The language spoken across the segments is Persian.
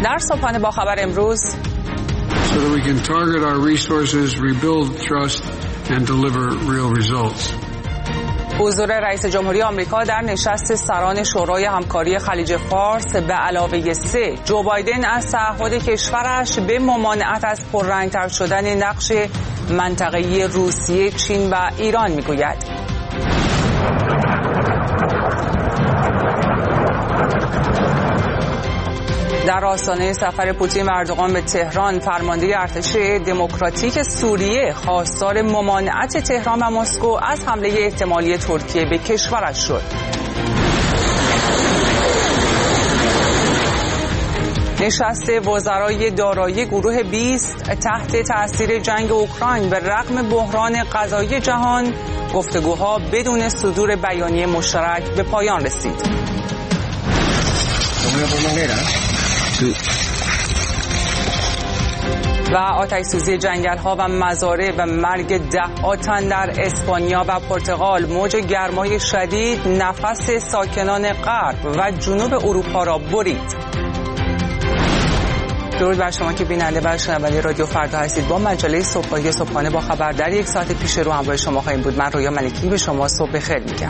در صبحانه با خبر امروز so that we can target our resources, rebuild trust and deliver real results. حضور رئیس جمهوری آمریکا در نشست سران شورای همکاری خلیج فارس به علاوه 3. جو بایدن از تعهد کشورش به ممانعت از پررنگ‌تر شدن نقش منطقه‌ای روسیه، چین و ایران میگوید. در آستانه سفر پوتین و اردوغان به تهران، فرمانده ارتش دموکراتیک سوریه خواستار ممانعت تهران و مسکو از حمله احتمالی ترکیه به کشورش شد. نشست وزرای دارایی گروه 20 تحت تأثیر جنگ اوکراین به رغم بحران غذایی جهان، گفتگوها بدون صدور بیانیه مشترک به پایان رسید. و آتش‌سوزی جنگل‌ها و مزارع و مرگ ده‌ها تن در اسپانیا و پرتغال، موج گرمای شدید نفس ساکنان غرب و جنوب اروپا را برید. درود بر شما که بیننده و شنونده رادیو فردا هستید. با مجله صبحانه با خبر در 1 ساعت پیش رو همراه شما خواهیم بود. من رویا ملکی به شما صبح بخیر میگم.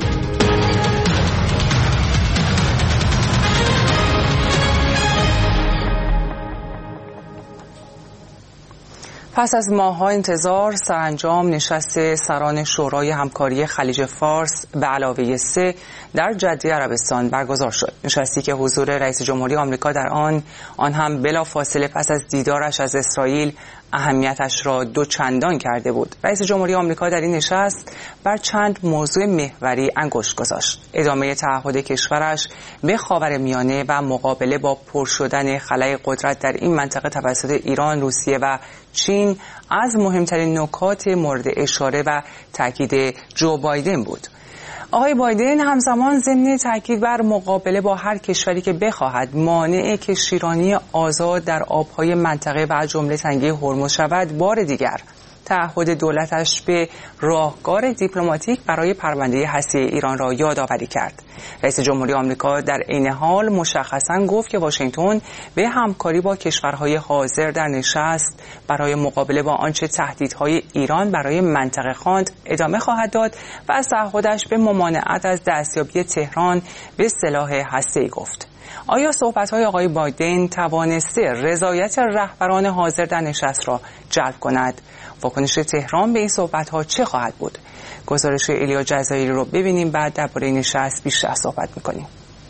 پس از ماه‌ها انتظار، سرانجام نشست سران شورای همکاری خلیج فارس به علاوه 3 در جده عربستان برگزار شد. نشستی که حضور رئیس جمهوری آمریکا در آن هم بلافاصله پس از دیدارش از اسرائیل اهمیتش را دوچندان کرده بود. رئیس جمهوری آمریکا در این نشست بر چند موضوع محوری انگشت گذاشت: ادامه تعهد کشورش به خاورمیانه و مقابله با پر شدن خلأ قدرت در این منطقه توسط ایران، روسیه و چین از مهمترین نکات مورد اشاره و تاکید جو بایدن بود. آقای بایدن همزمان ضمن تاکید بر مقابله با هر کشوری که بخواهد مانع کشتیرانی آزاد در آبهای منطقه و از جمله تنگه هرمز شود، بار دیگر تعهد دولتش به راهکار دیپلماتیک برای پرونده هسته‌ای ایران را یادآوری کرد. رئیس جمهوری آمریکا در عین حال مشخصاً گفت که واشنگتن به همکاری با کشورهای حاضر در نشست برای مقابله با آنچه تهدیدهای ایران برای منطقه خواند ادامه خواهد داد و از تعهدش به ممانعت از دستیابی تهران به سلاح هسته‌ای گفت. آیا صحبت‌های آقای بایدن توانسته رضایت رهبران حاضر در نشست را جلب کند؟ واکنش تهران به این صحبت‌ها چه خواهد بود؟ گزارش ایلیا جزایری رو ببینیم، بعد درباره نشست بیشتر صحبت می‌کنیم.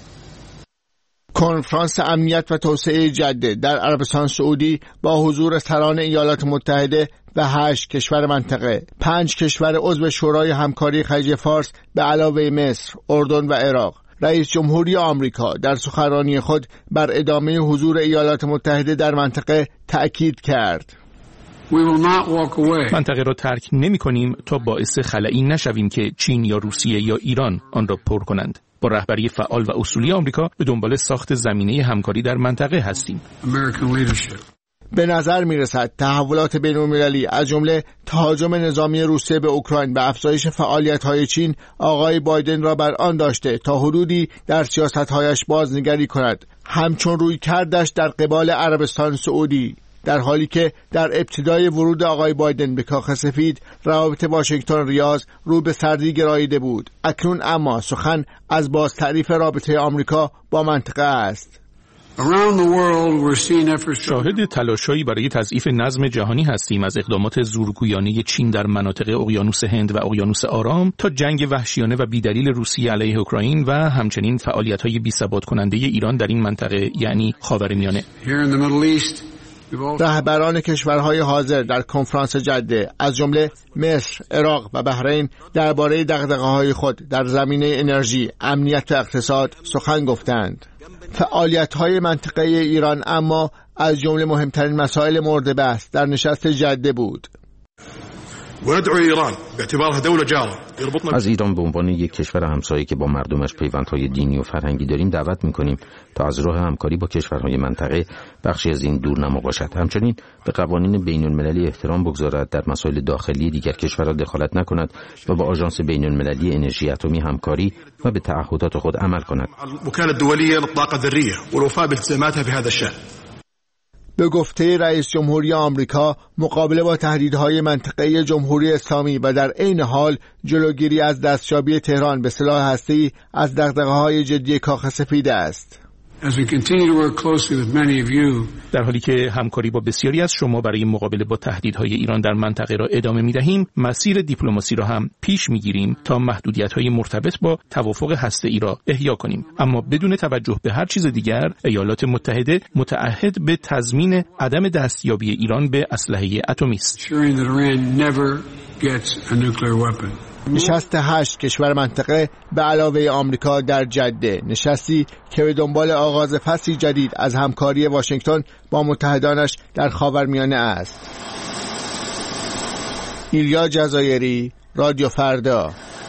کنفرانس امنیت و توسعه جده در عربستان سعودی با حضور سران ایالات متحده و 8 کشور منطقه، 5 کشور عضو شورای همکاری خلیج فارس به علاوه مصر، اردن و عراق. رئیس جمهوری آمریکا در سخنرانی خود بر ادامه حضور ایالات متحده در منطقه تأکید کرد. منطقه را ترک نمی کنیم تا باعث خلایی نشویم که چین یا روسیه یا ایران آن را پر کنند. با رهبری فعال و اصولی آمریکا به دنبال ساخت زمینه همکاری در منطقه هستیم. به نظر می رسد تحولات بین‌المللی از جمله تهاجم نظامی روسیه به اوکراین و افزایش فعالیت‌های چین آقای بایدن را بر آن داشته تا حدودی در سیاست‌هایش بازنگری کند، همچون روی کردش در قبال عربستان سعودی. در حالی که در ابتدای ورود آقای بایدن به کاخ سفید روابط واشنگتن ریاض رو به سردی گراییده بود، اکنون اما سخن از بازتعریف رابطه آمریکا با منطقه است. شاهد تلاش‌هایی برای تضعیف نظم جهانی هستیم، از اقدامات زورگویانه چین در مناطق اقیانوس هند و اقیانوس آرام تا جنگ وحشیانه و بیدلیل روسیه علیه اوکراین و همچنین فعالیت‌های بی‌ثبات کننده ایران در این منطقه، یعنی خاورمیانه. رهبران کشورهای حاضر در کنفرانس جده از جمله مصر، عراق و بحرین درباره دغدغه‌های خود در زمینه انرژی، امنیت و اقتصاد سخن گفتند. فعالیت‌های منطقه ایران اما از جمله مهمترین مسائل مورد بحث در نشست جده بود. وندعو إيران باعتبارها دولة جارة يربطنا. از ایران به عنوان یک کشور همسایه که با مردمش پیوندهای دینی و فرهنگی داریم دعوت می‌کنیم تا از راه همکاری با کشورهای منطقه بخشی از این دورنما باشد. همچنین به قوانین بین‌المللی احترام بگذارد، در مسائل داخلی دیگر کشورها دخالت نکند و با آژانس بین‌المللی انرژی اتمی همکاری و به تعهدات خود عمل کند. الوكالة الدولية للطاقة الذرية والوفاء بالتزاماتها في هذا الشأن. به گفته رئیس جمهوری آمریکا، مقابله با تهدیدهای منطقه جمهوری اسلامی و در عین حال جلوگیری از دستیابی تهران به سلاح هسته‌ای از دغدغه‌های جدی کاخ سفید است. در حالی که همکاری با بسیاری از شما برای مقابله با تهدیدهای ایران در منطقه را ادامه می‌دهیم، مسیر دیپلماسی را هم پیش می‌گیریم تا محدودیت‌های مرتبط با توافق هسته‌ای را احیا کنیم. اما بدون توجه به هر چیز دیگر، ایالات متحده متعهد به تضمین عدم دستیابی ایران به اسلحه اتمی است. نشست 8 کشور منطقه به علاوه آمریکا در جده، نشستی که به دنبال آغاز فصلی جدید از همکاری واشنگتن با متحدانش در خاورمیانه است. ایلیا جزایری، رادیو فردا.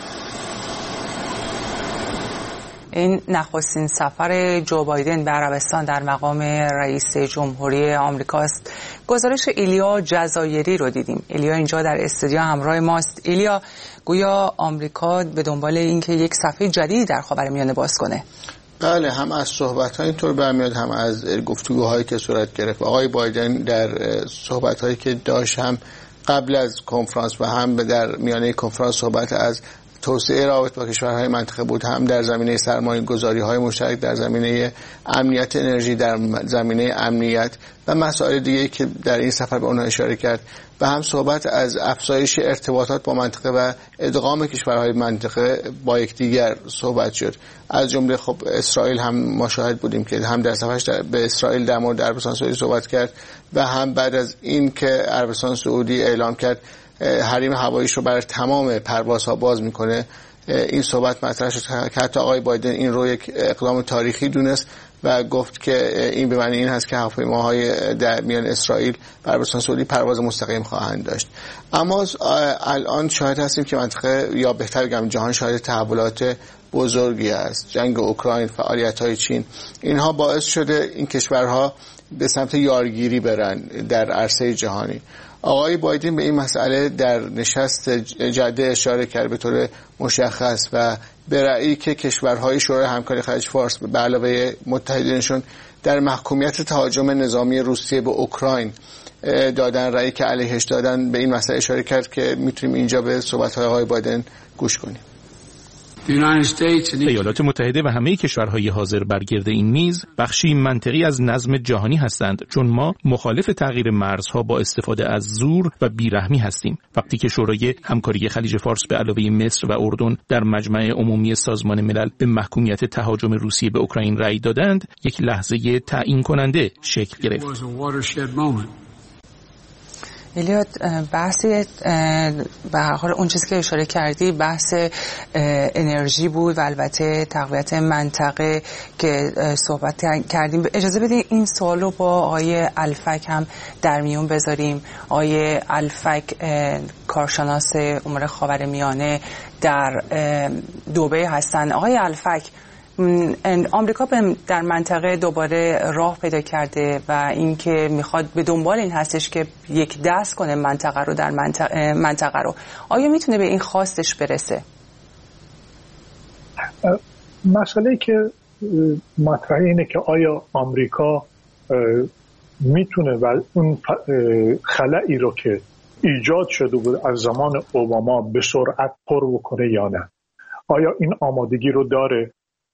این نخستین سفر جو بایدن به عربستان در مقام رئیس جمهوری آمریکاست. گزارش ایلیا جزایری رو دیدیم. ایلیا اینجا در استودیو همراه ماست. ایلیا، گویا آمریکا به دنبال اینکه یک صفحه جدیدی در خاورمیانه باز کنه. بله، هم از صحبت‌ها اینطور برمیاد، هم از گفتگوهایی که صورت گرفت. آقای بایدن در صحبت‌هایی که داشت، هم قبل از کنفرانس و هم در میانه کنفرانس، صحبت از توسعه روابط با کشورهای منطقه بود، هم در زمینه سرمایه‌گذاری‌های مشترک، در زمینه امنیت انرژی، در زمینه امنیت و مسائل دیگه‌ای که در این سفر به اونها اشاره کرد، و هم صحبت از افزایش ارتباطات با منطقه و ادغام کشورهای منطقه با یکدیگر صحبت شد. از جمله خب اسرائیل هم ما شاهد بودیم که هم در سفرش به اسرائیل در مورد عربستان سعودی صحبت کرد و هم بعد از این که عربستان سعودی اعلام کرد حریم هواییش رو برای تمام پروازها باز میکنه، این صحبت مطرح شد که حتی آقای بایدن این رو یک اقدام تاریخی دونست و گفت که این به معنی این هست که هواپیماهای در میان اسرائیل و عربستان سعودی پرواز مستقیم خواهند داشت. اما الان شاهد هستیم که منطقه، یا بهتر بگم جهان، شاهد تحولات بزرگی است. جنگ اوکراین، فعالیت‌های چین، اینها باعث شده این کشورها به سمت یارگیری برن در عرصه جهانی. آقای بایدن به این مسئله در نشست جده اشاره کرد به طور مشخص و به رأیی که کشورهای شورای همکاری خلیج فارس به علاوه متحدینشون در محکومیت تهاجم نظامی روسیه به اوکراین دادن، رأیی که علیهش دادن، به این مسئله اشاره کرد که میتونیم اینجا به صحبت‌های آقای بایدن گوش کنیم. ایالات متحده و همه کشورهای حاضر بر گرد این میز بخشی منطقی از نظم جهانی هستند، چون ما مخالف تغییر مرزها با استفاده از زور و بیرحمی هستیم. وقتی که شورای همکاری خلیج فارس به علاوه مصر و اردن در مجمع عمومی سازمان ملل به محکومیت تهاجم روسیه به اوکراین رأی دادند، یک لحظه تعیین کننده شکل گرفت. الیاد، بحث به هر حال اون چیزی که اشاره کردی بحث انرژی بود و البته تقویت منطقه که صحبت کردیم. اجازه بدید این سوال رو با آقای الفک هم در میون بذاریم. آقای الفک کارشناس امور خاورمیانه در دبی هستن. آقای الفک، آمریکا در منطقه دوباره راه پیدا کرده و اینکه میخواد به دنبال این هستش که یک دست کنه منطقه رو در منطقه رو. آیا میتونه به این خواستش برسه؟ مسئله که مطرحه اینه که آیا آمریکا میتونه و اون خلایی رو که ایجاد شده بود از زمان اوباما به سرعت پر بکنه یا نه. آیا این آمادگی رو داره؟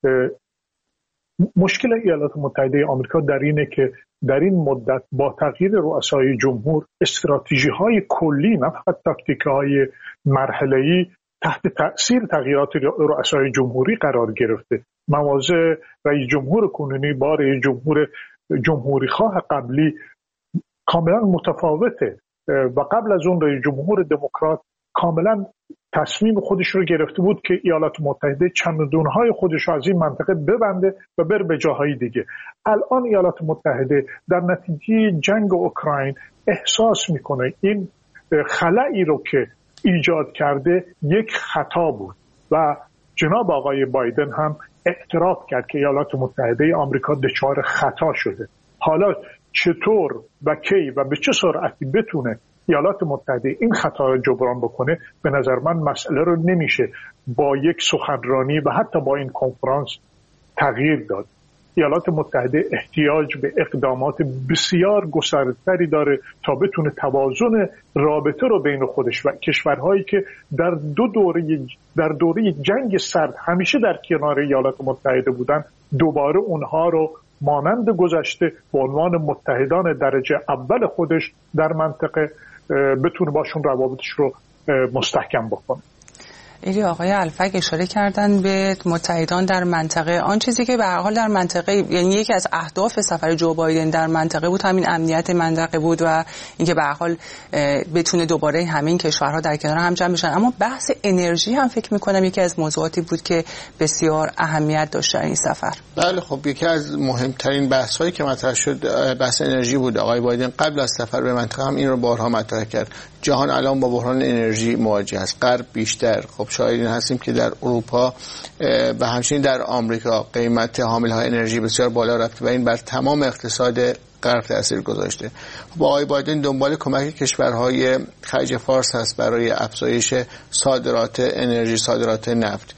مشکل ایالات متحده آمریکا در اینه که در این مدت با تغییر رؤسای جمهور استراتژی‌های کلی، نه فقط تاکتیک‌های مرحله‌ای، تحت تأثیر تغییرات رؤسای جمهوری قرار گرفته. مواضع رئیس جمهور کنونی با رئیس جمهوری خواه قبلی کاملا متفاوته و قبل از اون رئیس جمهور دموکرات کاملا تصمیم خودش رو گرفته بود که ایالات متحده چمدون‌های خودش رو از این منطقه ببنده و بره به جاهای دیگه. الان ایالات متحده در نتیجه جنگ اوکراین احساس میکنه این خلایی رو که ایجاد کرده یک خطا بود و جناب آقای بایدن هم اعتراف کرد که ایالات متحده آمریکا دچار خطا شده. حالا چطور و کی و به چه سرعتی بتونه ایالات متحده این خطا رو جبران بکنه، به نظر من مسئله رو نمیشه با یک سخنرانی و حتی با این کنفرانس تغییر داد. ایالات متحده احتیاج به اقدامات بسیار گسترده‌تری داره تا بتونه توازن رابطه رو بین خودش و کشورهایی که در دوره جنگ سرد همیشه در کنار ایالات متحده بودن، دوباره اونها رو مانند گذشته به عنوان متحدان درجه اول خودش در منطقه بتونه باشون روابطش رو مستحکم بکنه. ایلی آقای الفک اشاره کردن به متحدان در منطقه. آن چیزی که به هر حال در منطقه، یعنی یکی از اهداف سفر جو بایدن در منطقه بود همین امنیت منطقه بود و اینکه به هر حال بتونه دوباره همین کشورها در کنار هم جمع بشن. اما بحث انرژی هم فکر می‌کنم یکی از موضوعاتی بود که بسیار اهمیت داشت در این سفر. بله خب یکی از مهمترین بحث‌هایی که مطرح شد بحث انرژی بود. آقای بایدن قبل از سفر به منطقه هم این رو بارها مطرح کرد. جهان الان با بحران انرژی مواجه است. غرب بیشتر، خب شاهدین هستیم که در اروپا و همچنین در آمریکا قیمت حامله‌های انرژی بسیار بالا رفته و این بر تمام اقتصاد غرب تاثیر گذاشته. با آقای بایدن دنبال کمک کشورهای خلیج فارس هست برای افزایش صادرات انرژی، صادرات نفت.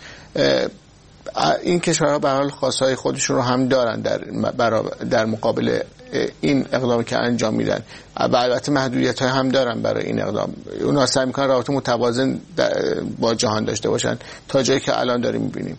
این کشورها به حال خواستهای خودشون رو هم دارن در مقابل این اقدامی که انجام میدن و البته محدودیت‌های هم دارن برای این اقدام. اونها سعی می‌کنن رابطه متوازن با جهان داشته باشن تا جایی که الان داریم می‌بینیم.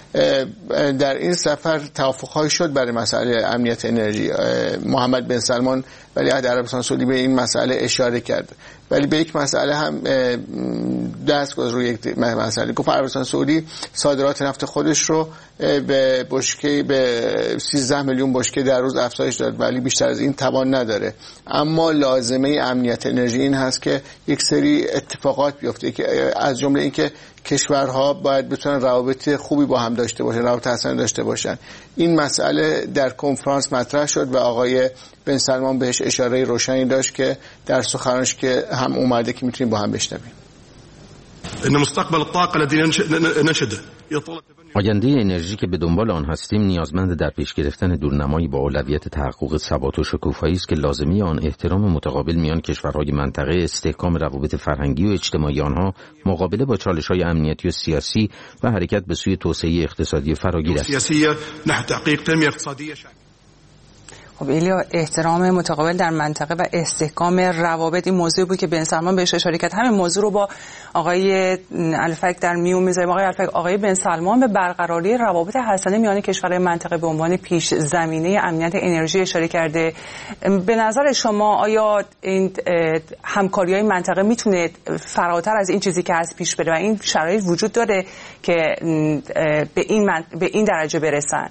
در این سفر توافق‌هایی شد برای مسئله امنیت انرژی. محمد بن سلمان ولیعهد عربستان سعودی به این مسئله اشاره کرد، ولی به یک مسئله هم دست گذاشت روی یک مسئله. گفت عربستان سعودی صادرات نفت خودش رو به بشکه به 13 میلیون بشکه در روز افزایش داد، ولی بیشتر از این توان نداره. اما لازمه امنیت انرژی این هست که یک سری اتفاقات بیفته، که از جمله این که کشورها باید بتونن روابط خوبی با هم داشته باشن، روابط حسن داشته باشن. این مسئله در کنفرانس مطرح شد و آقای بن سلمان بهش اشاره روشنی داشت که در سخنرانیش که هم اومده که میتونیم با هم بشنویم. ان مستقبل الطاقه الذي نشده آینده انرژی که به دنبال آن هستیم نیازمند در پیش گرفتن دورنمایی با اولویت تحقق ثبات و شکوفایی است که لازمی آن احترام متقابل میان کشورهای منطقه، استحکام روابط فرهنگی و اجتماعی آنها، مقابله با چالش‌های امنیتی و سیاسی و حرکت به سوی توسعه اقتصادی فراگیر است. سیاسیه نحو تحقیق تنمیه اقتصادیه. خب ایلیا، احترام متقابل در منطقه و استحکام روابط این موضوع بود که بن سلمان بهش اشاره کرد. همین موضوع رو با آقای الفک در میون میذاریم. آقای الفک، آقای بن سلمان به برقراری روابط حسنه میان کشورهای منطقه به عنوان پیش زمینه امنیت انرژی اشاره کرده. به نظر شما آیا این همکاری‌های منطقه میتونه فراتر از این چیزی که هست پیش بره و این شرایط وجود داره که به این درجه برسن؟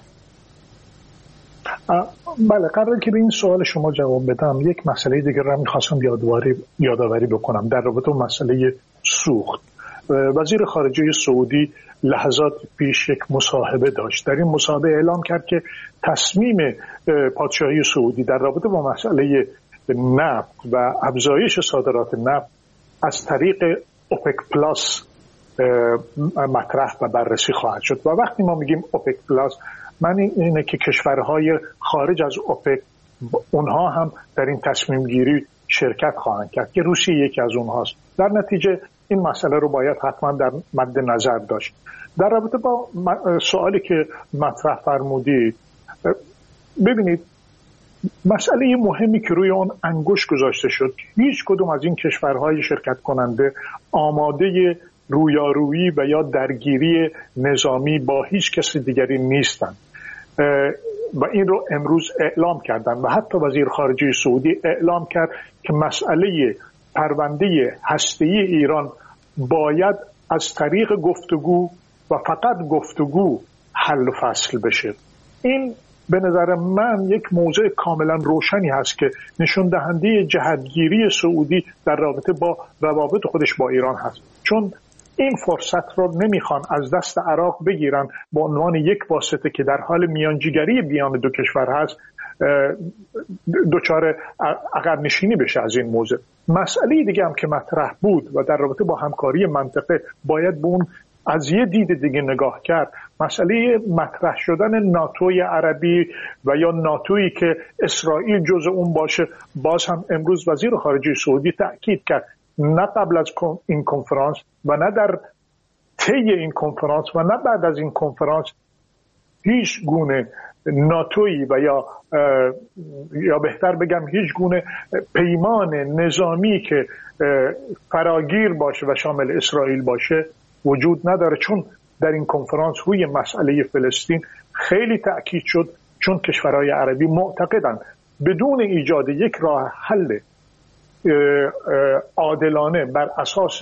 بله، قبل که به این سوال شما جواب بدم یک مسئله دیگر رو می‌خواستم یادآوری بکنم در رابطه با مسئله سوخت. وزیر خارجه سعودی لحظات پیش یک مصاحبه داشت. در این مصاحبه اعلام کرد که تصمیم پادشاهی سعودی در رابطه با مسئله نفت و افزایش صادرات نفت از طریق اوپک پلاس مطرح و بررسی خواهد شد. و وقتی ما میگیم اوپک پلاس، معنی اینه که کشورهای خارج از اوپک اونها هم در این تصمیم گیری شرکت خواهند کرد که روسیه یکی از اونهاست. در نتیجه این مسئله رو باید حتما در مد نظر داشت. در رابطه با سوالی که مطرح فرمودید، ببینید مسئله مهمی که روی اون انگشت گذاشته شد، هیچ کدوم از این کشورهای شرکت کننده آماده رویارویی و یا درگیری نظامی با هیچ کس دیگری نیستند و این رو امروز اعلام کردن و حتی وزیر خارجه سعودی اعلام کرد که مسئله پرونده هسته‌ای ایران باید از طریق گفتگو و فقط گفتگو حل و فصل بشه. این به نظر من یک موضع کاملا روشنی هست که نشون دهنده جهتگیری سعودی در رابطه با روابط خودش با ایران هست، چون این فرصت رو نمیخوان از دست عراق بگیرن به عنوان یک واسطه که در حال میانجیگری بیان دو کشور هست دچار عقب نشینی بشه از این موضوع. مسئله دیگه هم که مطرح بود و در رابطه با همکاری منطقه باید به اون از یه دید دیگه نگاه کرد، مسئله مطرح شدن ناتوی عربی و یا ناتویی که اسرائیل جزء اون باشه. باز هم امروز وزیر خارجه سعودی تأکید کرد نه قبل از این کنفرانس و نه در طی این کنفرانس و نه بعد از این کنفرانس هیچ گونه ناتویی و یا بهتر بگم هیچ گونه پیمان نظامی که فراگیر باشه و شامل اسرائیل باشه وجود نداره، چون در این کنفرانس روی مسئله فلسطین خیلی تأکید شد، چون کشورهای عربی معتقدند بدون ایجاد یک راه حل عادلانه بر اساس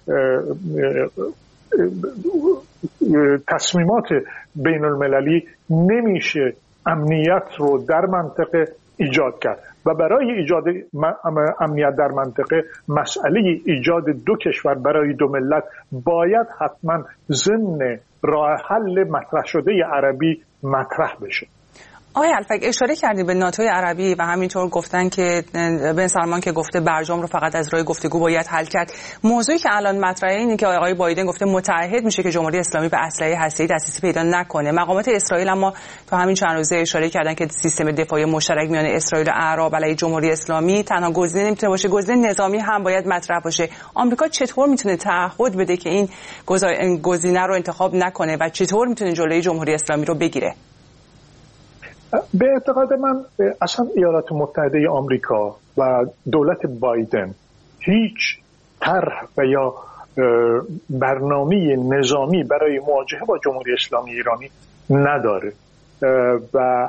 تصمیمات بین المللی نمیشه امنیت رو در منطقه ایجاد کرد و برای ایجاد امنیت در منطقه مسئله ایجاد دو کشور برای دو ملت باید حتما ضمن راه حل مطرح شده عربی مطرح بشه. آقای الفک اشاره کردید به ناتوی عربی و همینطور گفتن که بن سلمان که گفته برجام رو فقط از راه گفتگو باید حل کرد. موضوعی که الان مطرحه اینه که آقای بایدن گفته متعهد میشه که جمهوری اسلامی به اسلحه هسته‌ای دسترسی پیدا نکنه. مقامات اسرائیل اما تا همین چند روزه اشاره کردن که سیستم دفاعی مشترک میان اسرائیل و اعراب علیه جمهوری اسلامی تنها گزینه نمیتونه باشه، گزینه نظامی هم باید مطرح باشه. آمریکا چطور میتونه تعهد بده که این گزینه رو انتخاب نکنه و چطور میتونه جلوی جمهوری اسلامی رو بگیره؟ به اعتقاد من اصلا ایالات متحده آمریکا و دولت بایدن هیچ طرح و یا برنامه نظامی برای مواجهه با جمهوری اسلامی ایرانی نداره و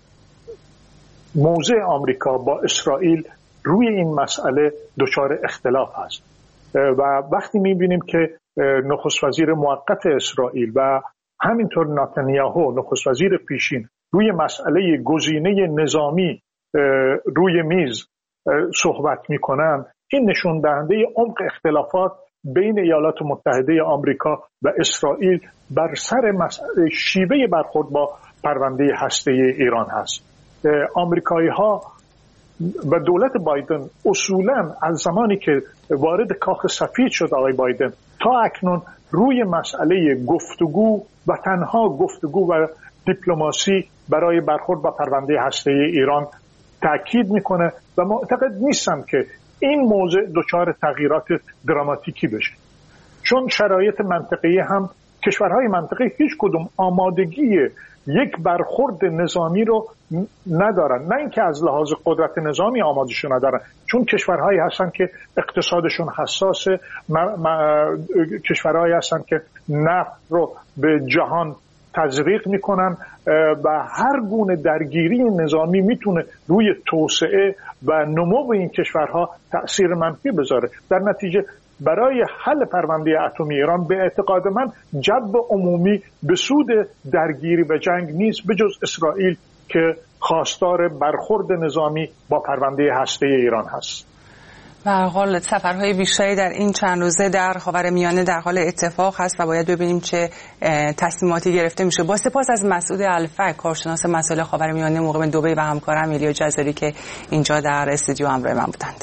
موضع آمریکا با اسرائیل روی این مسئله دچار اختلاف هست و وقتی می‌بینیم که نخست وزیر موقت اسرائیل و همینطور نتانیاهو نخست وزیر پیشین روی مسئله گزینه نظامی روی میز صحبت میکنن، این نشون دهنده عمق اختلافات بین ایالات متحده آمریکا و اسرائیل بر سر مسئله شیوه برخورد با پرونده هسته‌ای ایران هست. آمریکایی ها و دولت بایدن اصولاً از زمانی که وارد کاخ سفید شد آقای بایدن تا اکنون روی مسئله گفتگو و تنها گفتگو و دیپلماسی برای برخورد با پرونده هسته‌ای ایران تأکید میکنه و معتقد نیستم که این موضوع دچار تغییرات دراماتیکی بشه، چون شرایط منطقه‌ای هم کشورهای منطقه هیچ کدوم آمادگی یک برخورد نظامی رو ندارن، نه اینکه از لحاظ قدرت نظامی آمادگیشو ندارن، چون کشورهایی هستن که اقتصادشون حساسه، کشورهایی هستن که نفت رو به جهان تزریق میکنن و هر گونه درگیری نظامی میتونه روی توسعه و نمو این کشورها تأثیر منفی بذاره. در نتیجه برای حل پرونده اتمی ایران به اعتقاد من جو عمومی به سود درگیری و جنگ نیست بجز اسرائیل که خواستار برخورد نظامی با پرونده هسته‌ای ایران هست. به هر حال سفرهای بیشتری در این چند روزه در خاورمیانه در حال اتفاق هست و باید ببینیم چه تصمیماتی گرفته میشه. با سپاس از مسعود الفک، کارشناس مسائل خاورمیانه، مقیم دبی و همکارم ایلیا جزاری که اینجا در استودیو همراه من بودند.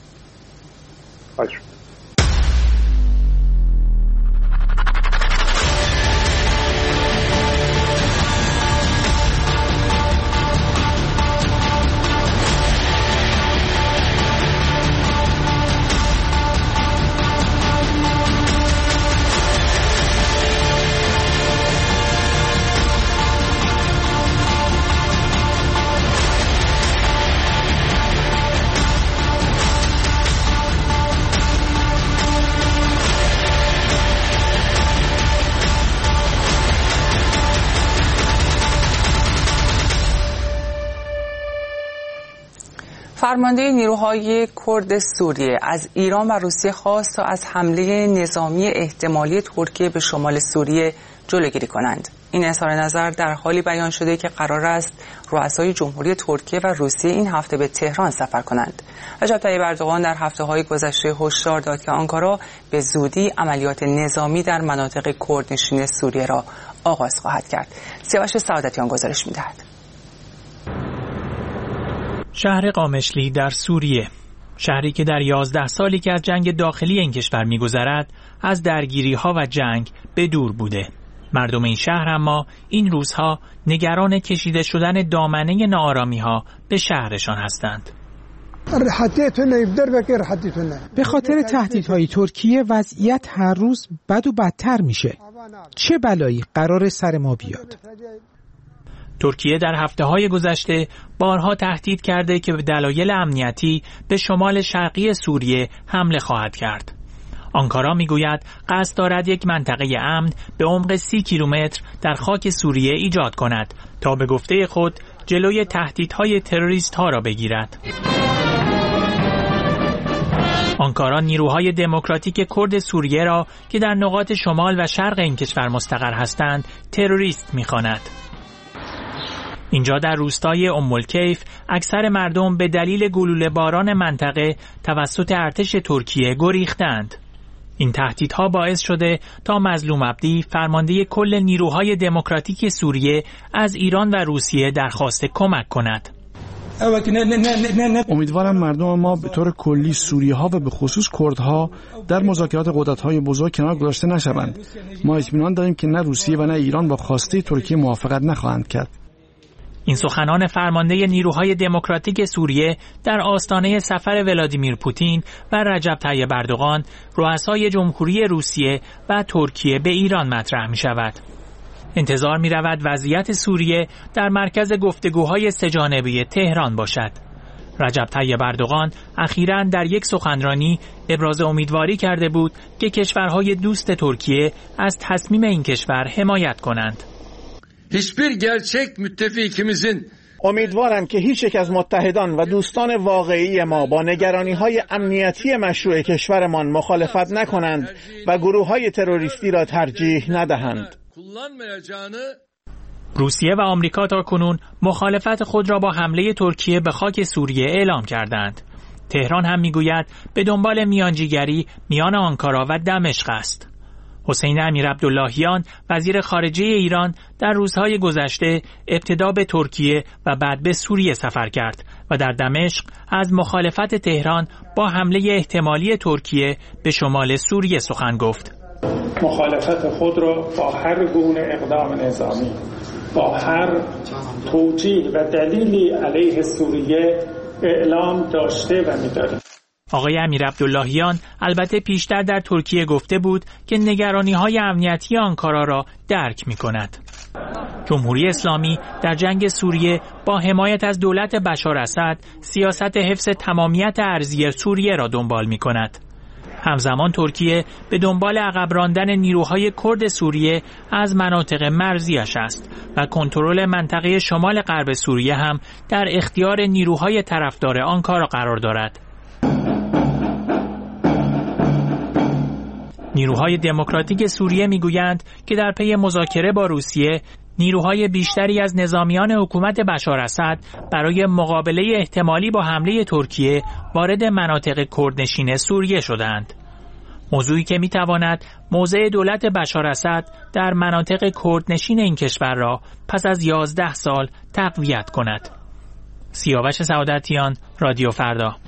فرمانده نیروهای کرد سوریه از ایران و روسیه خواست تا از حمله نظامی احتمالی ترکیه به شمال سوریه جلوگیری کنند. این اظهار نظر در حالی بیان شده که قرار است رؤسای جمهوری ترکیه و روسیه این هفته به تهران سفر کنند. رجب طیب اردوغان در هفته‌های گذشته هشدار داد که آنکارا به زودی عملیات نظامی در مناطق کردنشین سوریه را آغاز خواهد کرد. سیاوش سعادتیان گزارش می‌دهد. شهر قامشلی در سوریه شهری که در 11 سالی که از جنگ داخلی این کشور می‌گذرد از درگیری‌ها و جنگ به دور بوده. مردم این شهر اما این روزها نگران کشیده شدن دامنه ناآرامی‌ها به شهرشان هستند. به خاطر تهدیدهای ترکیه وضعیت هر روز بد و بدتر میشه. چه بلایی قرار سر ما بیاد؟ ترکیه در هفته‌های گذشته بارها تهدید کرده که به دلایل امنیتی به شمال شرقی سوریه حمله خواهد کرد. آنکارا میگوید قصد دارد یک منطقه امن به عمق 30 کیلومتر در خاک سوریه ایجاد کند تا به گفته خود جلوی تهدیدهای تروریست‌ها را بگیرد. آنکارا نیروهای دموکراتیک کرد سوریه را که در نقاط شمال و شرق این کشور مستقر هستند تروریست می‌خواند. اینجا در روستای الکیف اکثر مردم به دلیل گلوله باران منطقه توسط ارتش ترکیه گریختند. این تهدیدها باعث شده تا مظلوم عبدی فرمانده کل نیروهای دموکراتیک سوریه از ایران و روسیه درخواست کمک کند. امیدوارم مردم ما به طور کلی سوری‌ها و به خصوص کردها در مذاکرات قدرت‌های بزرگ کنار گذاشته نشوند. ما اطمینان داریم که نه روسیه و نه ایران با خواسته ترکیه موافقت نخواهند کرد. این سخنان فرمانده نیروهای دموکراتیک سوریه در آستانه سفر ولادیمیر پوتین و رجب طیب اردوغان رؤسای جمهوری روسیه و ترکیه به ایران مطرح می شود. انتظار می رود وضعیت سوریه در مرکز گفتگوهای سه‌جانبه تهران باشد. رجب طیب اردوغان اخیراً در یک سخنرانی ابراز امیدواری کرده بود که کشورهای دوست ترکیه از تصمیم این کشور حمایت کنند. امیدوارم که هیچ یک از متحدان و دوستان واقعی ما با نگرانی‌های امنیتی مشروع کشورمان مخالفت نکنند و گروه‌های تروریستی را ترجیح ندهند. روسیه و آمریکا تاکنون مخالفت خود را با حمله ترکیه به خاک سوریه اعلام کردند. تهران هم میگوید به دنبال میانجیگری میان آنکارا و دمشق است. حسین امیرعبداللهیان وزیر خارجه ایران در روزهای گذشته ابتدا به ترکیه و بعد به سوریه سفر کرد و در دمشق از مخالفت تهران با حمله احتمالی ترکیه به شمال سوریه سخن گفت. مخالفت خود را با هر گونه اقدام نظامی، با هر توجیه و دلیلی علیه سوریه اعلام داشته و می‌داریم. آقای امیرعبداللهیان البته پیشتر در ترکیه گفته بود که نگرانی‌های امنیتی آنکارا را درک می‌کند. جمهوری اسلامی در جنگ سوریه با حمایت از دولت بشار اسد سیاست حفظ تمامیت ارضی سوریه را دنبال می‌کند. همزمان ترکیه به دنبال عقب راندن نیروهای کرد سوریه از مناطق مرزیش است و کنترل منطقه شمال غرب سوریه هم در اختیار نیروهای طرفدار آنکارا قرار دارد. نیروهای دموکراتیک سوریه میگویند که در پی مذاکره با روسیه نیروهای بیشتری از نظامیان حکومت بشار اسد برای مقابله احتمالی با حمله ترکیه وارد مناطق کردنشین سوریه شدند. موضوعی که میتواند موضع دولت بشار اسد در مناطق کردنشین این کشور را پس از 11 سال تقویت کند. سیاوش سعادتیان، رادیو فردا.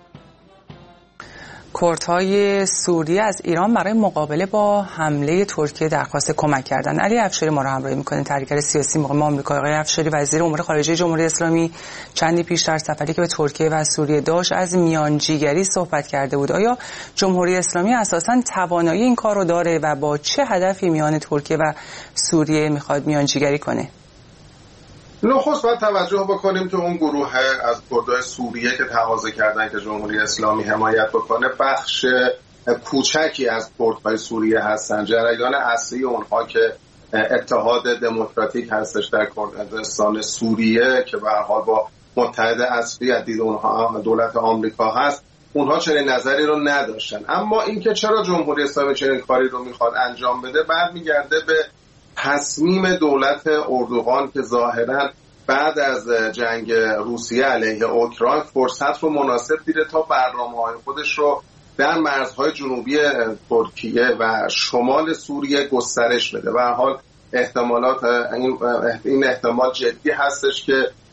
کردهای سوریه از ایران برای مقابله با حمله ترکیه درخواست کمک کردند. علی افشاری ما را همراهی می‌کنه، تحلیلگر سیاسی مقام آمریکا. آقای افشاری، وزیر امور خارجه جمهوری اسلامی چندی پیش در سفری که به ترکیه و سوریه داشت از میانجیگری صحبت کرده بود. آیا جمهوری اسلامی اساساً توانایی این کار رو داره و با چه هدفی میان ترکیه و سوریه می‌خواد میانجیگری کنه؟ نخست باید توجه بکنیم که اون گروه از کردهای سوریه که تقاضا کردن که جمهوری اسلامی حمایت بکنه بخش کوچکی از کردهای سوریه هستن. جریان اصلی اونها که اتحاد دموکراتیک هستش در کردستان سوریه که به هر حال با متحد اصلی از دید اونها دولت آمریکا هست، اونها چنین نظری رو نداشتن. اما اینکه چرا جمهوری اسلامی چنین کاری رو میخواد انجام بده برمیگرده به تصمیم دولت اردوغان که ظاهراً بعد از جنگ روسیه علیه اوکراین فرصت رو مناسب دیده تا برنامه‌های خودش رو در مرزهای جنوبی ترکیه و شمال سوریه گسترش بده. به هر حال این احتمال جدی هستش که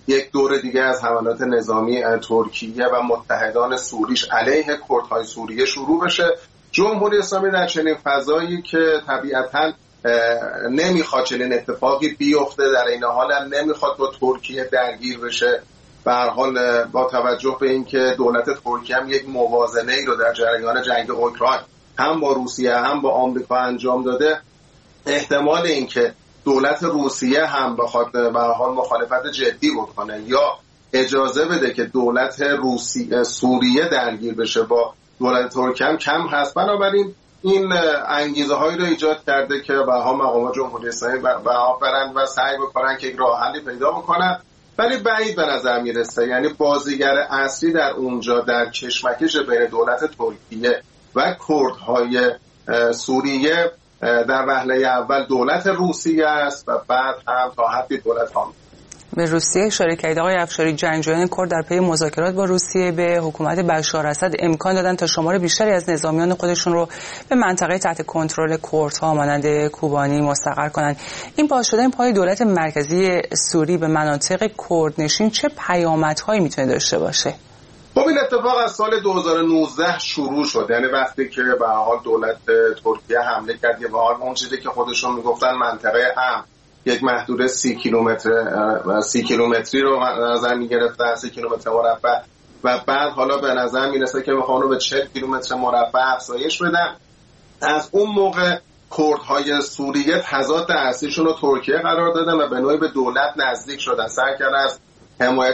یک دور دیگه از حملات نظامی ترکیه و متحدان سوریش علیه کردهای سوریه شروع بشه. جمهوری اسلامی در چنین فضایی که طبیعتاً نمیخواد چنین اتفاقی بیفته، در این حال هم نمیخواد با ترکیه درگیر بشه، به هر حال با توجه به اینکه دولت ترکیه هم یک موازنه ای رو در جریان جنگ اوکراین هم با روسیه هم با آمریکا انجام داده، احتمال اینکه دولت روسیه هم بخواد به هر حال مخالفت جدی بکنه یا اجازه بده که دولت سوریه درگیر بشه با دولت ترکیه هم کم هست. بنابراین این انگیزه هایی رو ایجاد کرده که بها مقامات جمهوری اسلامی بها برن و سعی بکنن که یک راه حلی پیدا بکنن، ولی بعید به نظر میرسه. یعنی بازیگر اصلی در اونجا در کشمکش بین دولت ترکیه و کردهای سوریه در وهله اول دولت روسیه است و بعد هم تا حدی دولت آمریکا. به روسیه اشاره کردید آقای افشاری. جنگجویان کرد در پی مذاکرات با روسیه به حکومت بشار اسد امکان دادن تا شمار بیشتری از نظامیان خودشون رو به منطقه تحت کنترل کردها مانند کوبانی مستقر کنند. این باعث شدن پای دولت مرکزی سوری به مناطق کردنشین چه پیامدهایی میتونه داشته باشه؟ خب این اتفاق از سال 2019 شروع شد، یعنی وقتی که به حال دولت ترکیه حمله کرد به حال اون چیزی که خودشون میگفتن منطقه امن، یک محدوده 30 کیلومتری رو نظر میگرفتن، 30 کیلومتر مربع، و بعد حالا به نظر میرسه که میخوان رو به 40 کیلومتر مربع افزایش بدن. از اون موقع کردهای سوریه تضاد اصلیشون رو ترکیه قرار دادن و به نوعی به دولت نزدیک شدن، سعی کردن از حمایت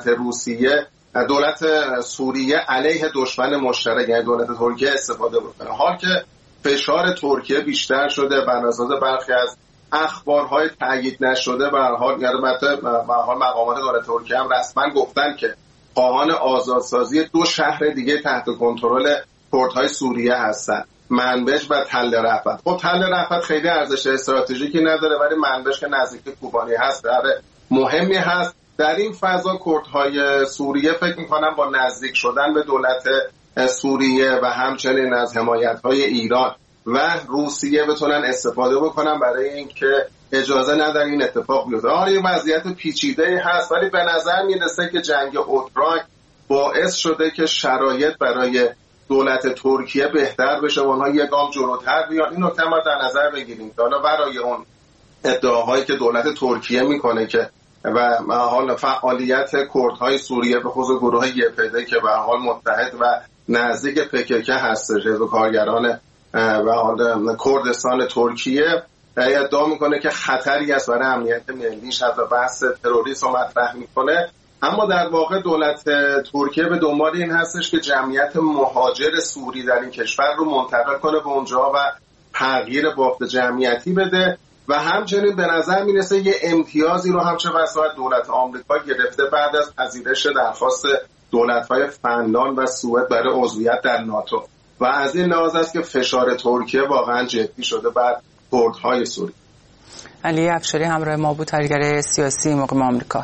دولت سوریه علیه دشمن مشترک یعنی دولت ترکیه استفاده بکنه. حال که فشار ترکیه بیشتر شده بر اساس برخی از اخبارهای تایید نشده، به هر حال مقامات دولت ترکیه هم رسما گفتن که خواهان آزادسازی 2 شهر دیگه تحت کنترل کردهای سوریه هستن، منبج و تل رفت. خب تل رفت خیلی ارزش استراتژیکی نداره، ولی منبج که نزدیک کوبانی هست در مهمی هست. در این فضا کردهای سوریه فکر میکنن با نزدیک شدن به دولت سوریه و همچنین از حمایت‌های ایران و روسیه بتونن استفاده بکنن برای اینکه اجازه ندن این اتفاق بیفته. این وضعیت پیچیده هست، ولی به نظر میرسه که جنگ اوکراین باعث شده که شرایط برای دولت ترکیه بهتر بشه و اونها یک گام جلوتر بیان. این نکته ما در نظر بگیریم که حالا برای اون ادعاهایی که دولت ترکیه میکنه که و حال فعالیت کردهای سوریه به خصوص گروه یپد که به حال متحد و نزدیک پکک هستش، حزب کارگران و حال کردستان ترکیه، ادعا میکنه که خطری است برای امنیت ملیش و بحث تروریسم رو مطرح میکنه. اما در واقع دولت ترکیه به دنبال این هستش که جمعیت مهاجر سوری در این کشور رو منتقل کنه به اونجا و تغییر بافت جمعیتی بده و همچنین به نظر میرسه یه امتیازی رو همچه وسایل دولت آمریکا گرفته بعد از پذیرش درخواست دولت‌های فنلاند و سوئد برای عضویت در ناتو و از این لحاظ است که فشار ترکیه واقعا جدی شده بر کردهای سوری. علی افشاری همراه ما بود، تحلیلگر سیاسی مقیم آمریکا.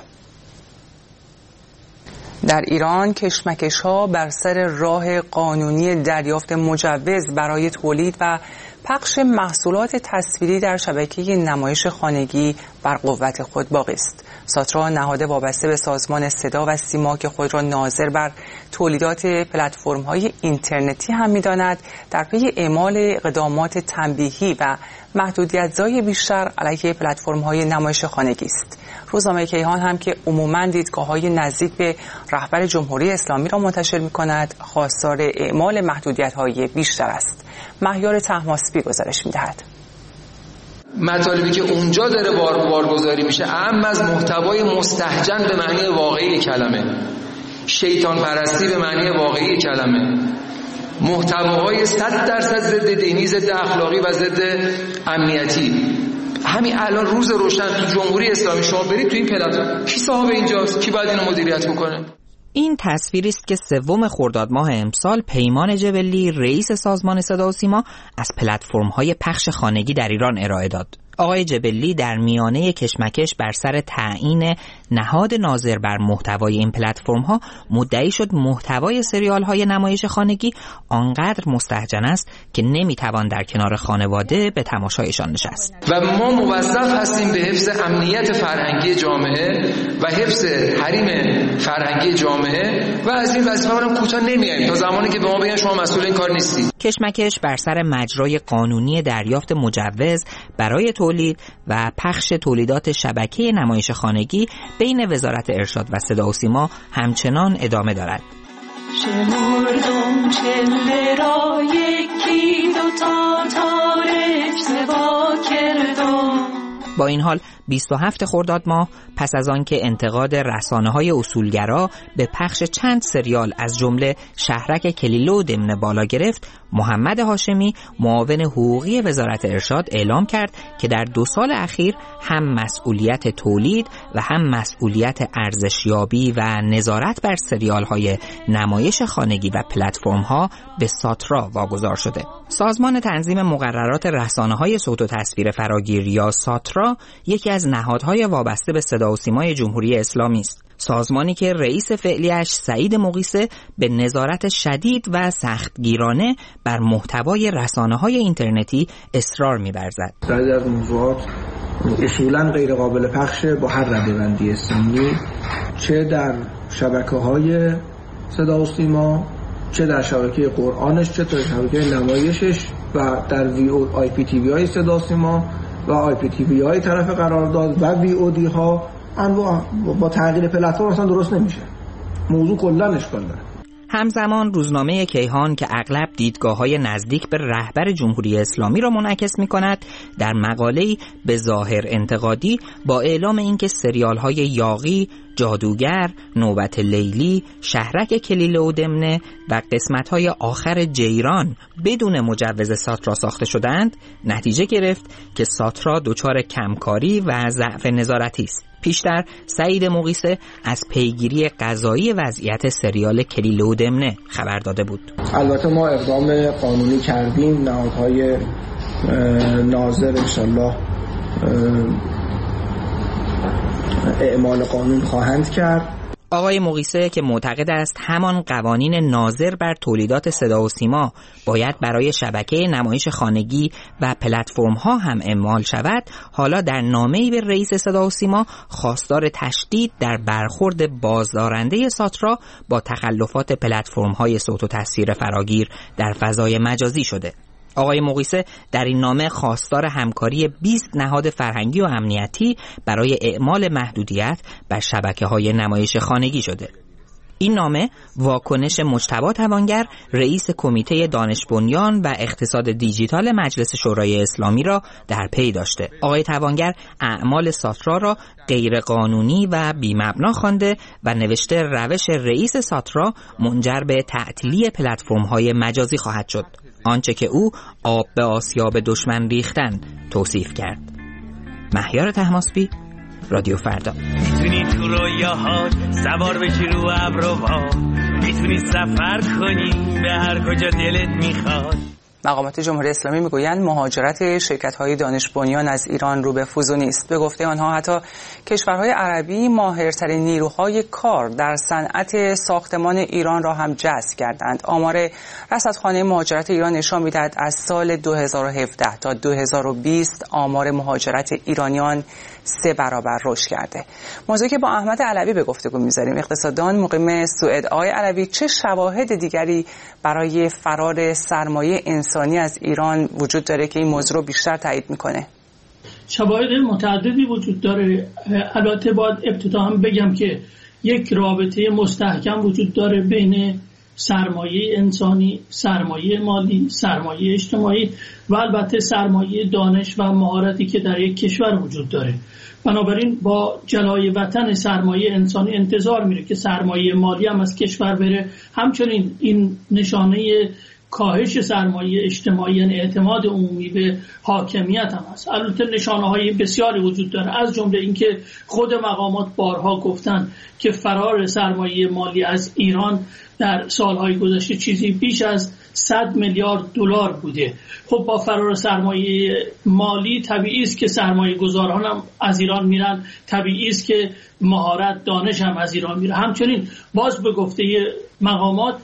در ایران کشمکش‌ها بر سر راه قانونی دریافت مجوز برای تولید و پخش محصولات تصویری در شبکه نمایش خانگی بر قوت خود باقی است. ساترا نهاد وابسته به سازمان صدا و سیما که خود را ناظر بر تولیدات پلتفرم‌های اینترنتی هم می‌داند در پی اعمال اقدامات تنبیهی و محدودیت‌زای بیشتر علیه پلتفرم‌های نمایش خانگی است. روزنامه کیهان هم که عموماً دیدگاه‌های نزدیک به رهبر جمهوری اسلامی را منتشر می‌کند، خواستار اعمال محدودیت‌های بیشتر است. مهیار طهماسبی گزارش می‌دهد. مطالبی که اونجا داره بارگذاری میشه اهم از محتوای مستهجن به معنی واقعی کلمه، شیطان پرستی به معنی واقعی کلمه، محتواهای 100% ضد دینی، ضد اخلاقی و ضد امنیتی. همین الان روز روشن تو جمهوری اسلامی شما برید تو این پلتفرم، کی صاحب اینجاست؟ کی باید اینو مدیریت بکنه؟ این تصویری است که 3 خرداد ماه امسال پیمان جبلی رئیس سازمان صدا و سیما از پلتفرم‌های پخش خانگی در ایران ارائه داد. آقای جبلی در میانه کشمکش بر سر تعیین نهاد ناظر بر محتوای این پلتفرم‌ها مدعی شد محتوای سریال‌های نمایش خانگی آنقدر مستهجن است که نمی‌توان در کنار خانواده به تماشایشان نشست. و ما موظف هستیم به حفظ امنیت فرهنگی جامعه و حفظ حریم فرهنگی جامعه و از این وظیفه ما کوتاه نمیایم تا زمانی که به ما بگن شما مسئول این کار نیستید. کشمکش بر سر مجرای قانونی دریافت مجوز برای تولید و پخش تولیدات شبکه نمایش خانگی بین وزارت ارشاد و صدا و سیما همچنان ادامه دارد. شمردم چله را یکی دوتا تارک زوا کردم. با این حال 27 خرداد ماه پس از آنکه انتقاد رسانه‌های اصولگرا به پخش چند سریال از جمله شهرک کلیله و دمنه بالا گرفت، محمد هاشمی معاون حقوقی وزارت ارشاد اعلام کرد که در 2 سال اخیر هم مسئولیت تولید و هم مسئولیت ارزشیابی و نظارت بر سریال‌های نمایش خانگی و پلتفرم‌ها به ساترا واگذار شده. سازمان تنظیم مقررات رسانه‌های صوت و تصویر فراگیر یا ساترا یکی از نهادهای وابسته به صدا و سیمای جمهوری اسلامی است. سازمانی که رئیس فعلیش سعید مقیسه به نظارت شدید و سختگیرانه بر محتوای رسانه‌های اینترنتی اصرار می‌ورزد. بعضی از موضوعات اصولاً غیر قابل پخش با هر رده‌بندی سنی، چه در شبکه‌های صدا و سیما، چه در شبکه قرآنش، چه در شبکه نمایشش و در آی پی تی وی های صدا و سیما و آی پی تی وی های طرف قرارداد و وی او دی ها با تغییر پلتفرم اصلا درست نمیشه. موضوع کلا اشکال داره. همزمان روزنامه کیهان که اغلب دیدگاه‌های نزدیک به رهبر جمهوری اسلامی را منعکس می‌کند، در مقاله‌ای به ظاهر انتقادی با اعلام اینکه سریال‌های یاغی، جادوگر، نوبت لیلی، شهرک کلیله و دمنه و قسمت‌های آخر جیران بدون مجوز ساترا ساخته شدند، نتیجه گرفت که ساترا دچار کمکاری و ضعف نظارتی است. پیشتر سعید مقیسه از پیگیری قضایی وضعیت سریال کلیله و دمنه خبر داده بود. البته ما اقدام قانونی کردیم، نهادهای ناظر انشالله اعمال قانون خواهند کرد. آقای مقیسه که معتقد است همان قوانین ناظر بر تولیدات صدا و سیما باید برای شبکه نمایش خانگی و پلتفرم ها هم اعمال شود، حالا در نامه‌ای به رئیس صدا و سیما خواستار تشدید در برخورد بازدارنده ساترا با تخلفات پلتفرم های صوت و تصویر فراگیر در فضای مجازی شده. آقای مقیسه در این نامه خواستار همکاری 20 نهاد فرهنگی و امنیتی برای اعمال محدودیت بر شبکه‌های نمایش خانگی شده. این نامه واکنش مجتبی توانگر رئیس کمیته دانش بنیان و اقتصاد دیجیتال مجلس شورای اسلامی را در پی داشته. آقای توانگر اعمال ساترا را غیر قانونی و بی‌مبنا خوانده و نوشته روش رئیس ساترا منجر به تعطیلی پلتفرم‌های مجازی خواهد شد، آنچه که او آب به آسیاب دشمن ریختن توصیف کرد. مهیار طهماسبی، رادیو فردا. میتونی تو رویاهات سوار بشی رو ابروها، میتونی سفر کنی به هر کجا دلت میخواد. مقامات جمهوری اسلامی میگویند مهاجرت شرکت‌های دانش بنیان از ایران رو به فزونی است. به گفته آنها حتی کشورهای عربی ماهرترین نیروهای کار در صنعت ساختمان ایران را هم جذب کردند. آمار رصدخانه مهاجرت ایران نشان می‌دهد از سال 2017 تا 2020 آمار مهاجرت ایرانیان 3 برابر رشد کرده. موضوعی که با احمد علوی به گفتگو می‌ذاریم، اقتصاددان مقیم سوئد. آقای علوی، چه شواهد دیگری برای فرار سرمایه انسانی از ایران وجود داره که این موضوع رو بیشتر تایید میکنه؟ شواهد متعددی وجود داره. البته باید ابتدا هم بگم که یک رابطه مستحکم وجود داره بین سرمایه انسانی، سرمایه مالی، سرمایه اجتماعی و البته سرمایه دانش و مهارتی که در یک کشور وجود داره. بنابراین با جلای وطن سرمایه انسانی انتظار میره که سرمایه مالی هم از کشور بره. همچنین این نشانه کاهش سرمایه اجتماعی، یعنی اعتماد عمومی به حاکمیت هم هست. البته نشانه‌های بسیاری وجود داره، از جمله اینکه خود مقامات بارها گفتن که فرار سرمایه مالی از ایران در سالهای گذشته چیزی بیش از 100 میلیارد دلار بوده. خب با فرار سرمایه مالی طبیعی است که سرمایه گذاران هم از ایران میرن، طبیعی است که مهارت دانش هم از ایران میره. همچنین باز به گفته مقامات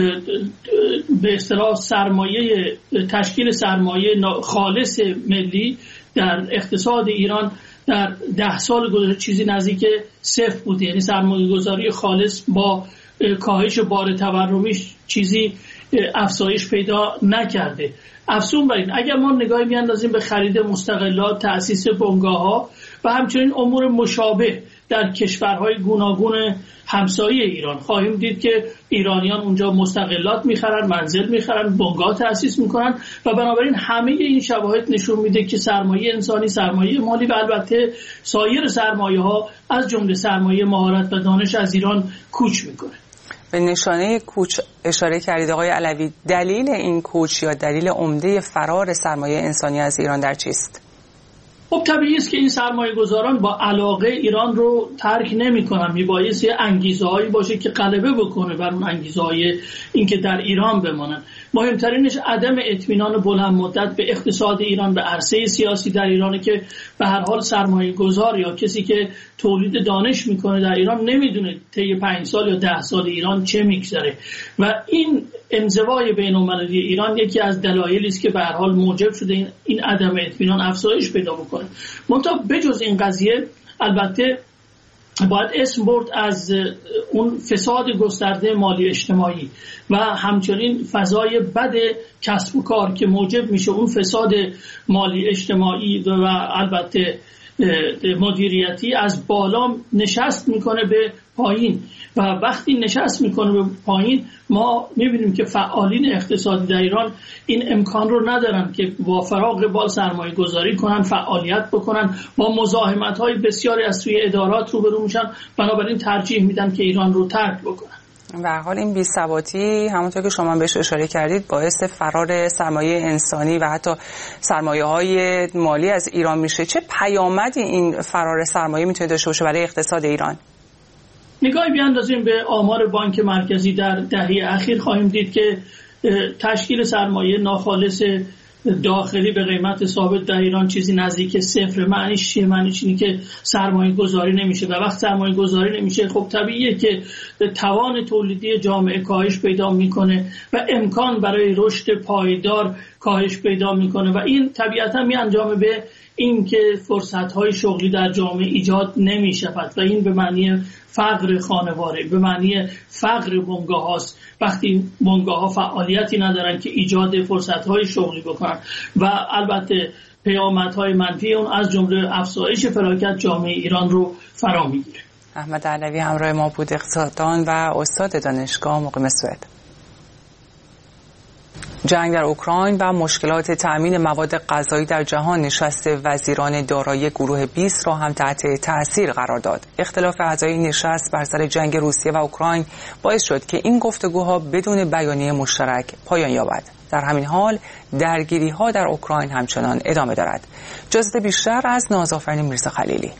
به اصطلاح سرمایه تشکیل سرمایه خالص ملی در اقتصاد ایران در 10 سال گذشته چیزی نزدیک 0 بوده، یعنی سرمایه گذاری خالص با کاهش بار تورمیش چیزی افزایش پیدا نکرده. افزون بر این اگر ما نگاهی بیاندازیم به خرید مستغلات، تأسیس بنگاه‌ها و همچنین امور مشابه در کشورهای گوناگون همسایه ایران، خواهیم دید که ایرانیان اونجا مستغلات میخرن، منزل میخرن، بنگاه تأسیس میکنن و بنابراین همه این شواهد نشون میده که سرمایه انسانی، سرمایه مالی و البته سایر سرمایه ها از جمله سرمایه مهارت و دانش از ایران کوچ میکنه. به نشانه کوچ اشاره کردید آقای علوی، دلیل این کوچ یا دلیل عمده فرار سرمایه انسانی از ایران در چیست؟ خب طبیعی است که این سرمایه گذاران با علاقه ایران رو ترک نمی کنن. میبایست یه انگیزه هایی باشه که غلبه بکنه بر اون انگیزه های این که در ایران بمانن. مهمترینش عدم اطمینان بلند مدت به اقتصاد ایران، به عرصه سیاسی در ایرانه که به هر حال سرمایه گذار یا کسی که تولید دانش میکنه در ایران نمیدونه طی 5 سال یا 10 سال ایران چه میگذره و این انزوای بین‌المللی ایران یکی از دلایلی است که به هر حال موجب شده این عدم اطمینان افزایش پیدا بکنه. منتها بجز این قضیه البته باید اسم برد از اون فساد گسترده مالی اجتماعی و همچنین فضای بد کسب و کار که موجب میشه اون فساد مالی اجتماعی و البته مدیریتی از بالا نشست میکنه به پایین و وقتی نشست میکنه به پایین ما میبینیم که فعالین اقتصادی در ایران این امکان رو ندارن که با فراغ بال سرمایه گذاری کنن، فعالیت بکنن، با مزاحمت های بسیاری از سوی ادارات روبرو میشن، بنابراین ترجیح میدن که ایران رو ترک بکنن. به هر حال این بی‌ثباتی همونطور که شما بهش اشاره کردید باعث فرار سرمایه انسانی و حتی سرمایه‌های مالی از ایران میشه. چه پیامدی این فرار سرمایه میتونه داشته باشه برای اقتصاد ایران؟ نگاهی بیاندازیم به آمار بانک مرکزی در دهه اخیر خواهیم دید که تشکیل سرمایه ناخالص داخلی به قیمت ثابت در ایران چیزی نزدیک 0. معنیش چیه؟ معنیش اینه که سرمایه گذاری نمیشه و وقت سرمایه گذاری نمیشه خب طبیعیه که توان تولیدی جامعه کاهش پیدا میکنه و امکان برای رشد پایدار کاهش پیدا میکنه و این طبیعتا میانجامه به این که فرصت‌های شغلی در جامعه ایجاد نمی‌شود و این به معنی فقر خانواره، به معنی فقر بنگاه هاست. وقتی بنگاه ها فعالیتی ندارن که ایجاد فرصت‌های شغلی بکنن و البته پیامدهای منفی اون از جمله افزایش فلاکت جامعه ایران رو فرا میگیره. احمد علوی همراه ما بود، اقتصاددان و استاد دانشگاه مقیم سوئد. جنگ در اوکراین و مشکلات تأمین مواد غذایی در جهان نشست وزیران دارایی گروه 20 را هم تحت تأثیر قرار داد. اختلاف اعضای نشست بر سر جنگ روسیه و اوکراین باعث شد که این گفتگوها بدون بیانیه مشترک پایان یابد. در همین حال درگیری‌ها در اوکراین همچنان ادامه دارد. جزئیات بیشتر از نازآفرین میرزا خلیلی.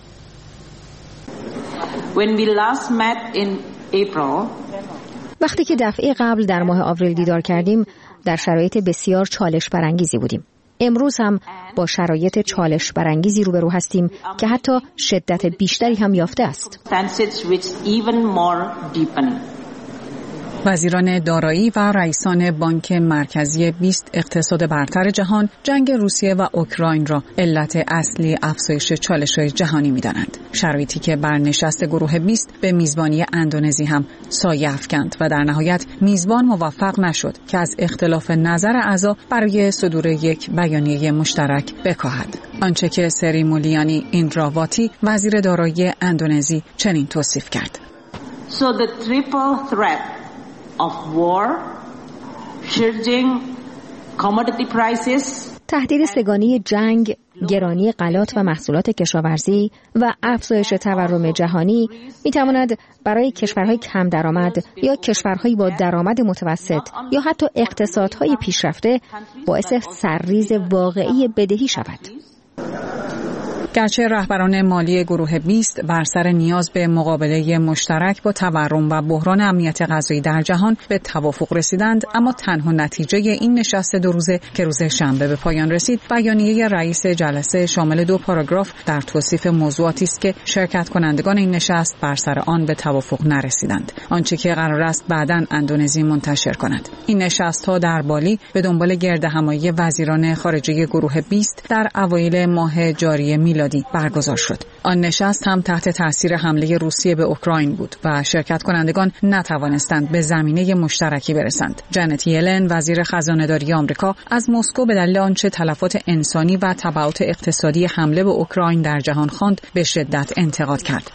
وقتی که دفعه قبل در ماه آوریل دیدار کردیم در شرایط بسیار چالش برانگیزی بودیم. امروز هم با شرایط چالش برانگیزی روبرو هستیم که حتی شدت بیشتری هم یافته است. وزیران دارایی و رئیسان بانک مرکزی 20 اقتصاد برتر جهان جنگ روسیه و اوکراین را علت اصلی افزایش چالش‌های جهانی می‌دانند. شرایطی که بر نشست گروه 20 به میزبانی اندونزی هم سایه افکند و در نهایت میزبان موفق نشد که از اختلاف نظر اعضا برای صدور یک بیانیه مشترک بکاهد. آنچه که سری مولیانی ایندراواتی وزیر دارایی اندونزی چنین توصیف کرد. So the triple threat of war, surging commodity prices, تهدید سگانی جنگ، گرانی غلات و محصولات کشاورزی و افزایش تورم جهانی می‌تواند برای کشورهای کم درآمد یا کشورهای با درآمد متوسط یا حتی اقتصادهای پیشرفته باعث سرریز واقعی بدهی شود. گرچه رهبران مالی گروه 20 بر سر نیاز به مقابله مشترک با تورم و بحران امنیت غذایی در جهان به توافق رسیدند، اما تنها نتیجه این نشست 2 روزه که روز شنبه به پایان رسید بیانیه رئیس جلسه شامل 2 پاراگراف در توصیف موضوعاتی است که شرکت کنندگان این نشست بر سر آن به توافق نرسیدند، آنچه که قرار است بعداً اندونزی منتشر کند. این نشست‌ها در بالی به دنبال گردهمایی وزیران خارجه گروه 20 در اوایل ماه جاری میلادی برگزار شد. آن نشست هم تحت تاثیر حمله روسیه به اوکراین بود و شرکت کنندگان نتوانستند به زمینه مشترکی برسند. جنت یلن وزیر خزانه‌داری آمریکا از مسکو به دلیل آنچه تلفات انسانی و تبعات اقتصادی حمله به اوکراین در جهان خواند به شدت انتقاد کرد.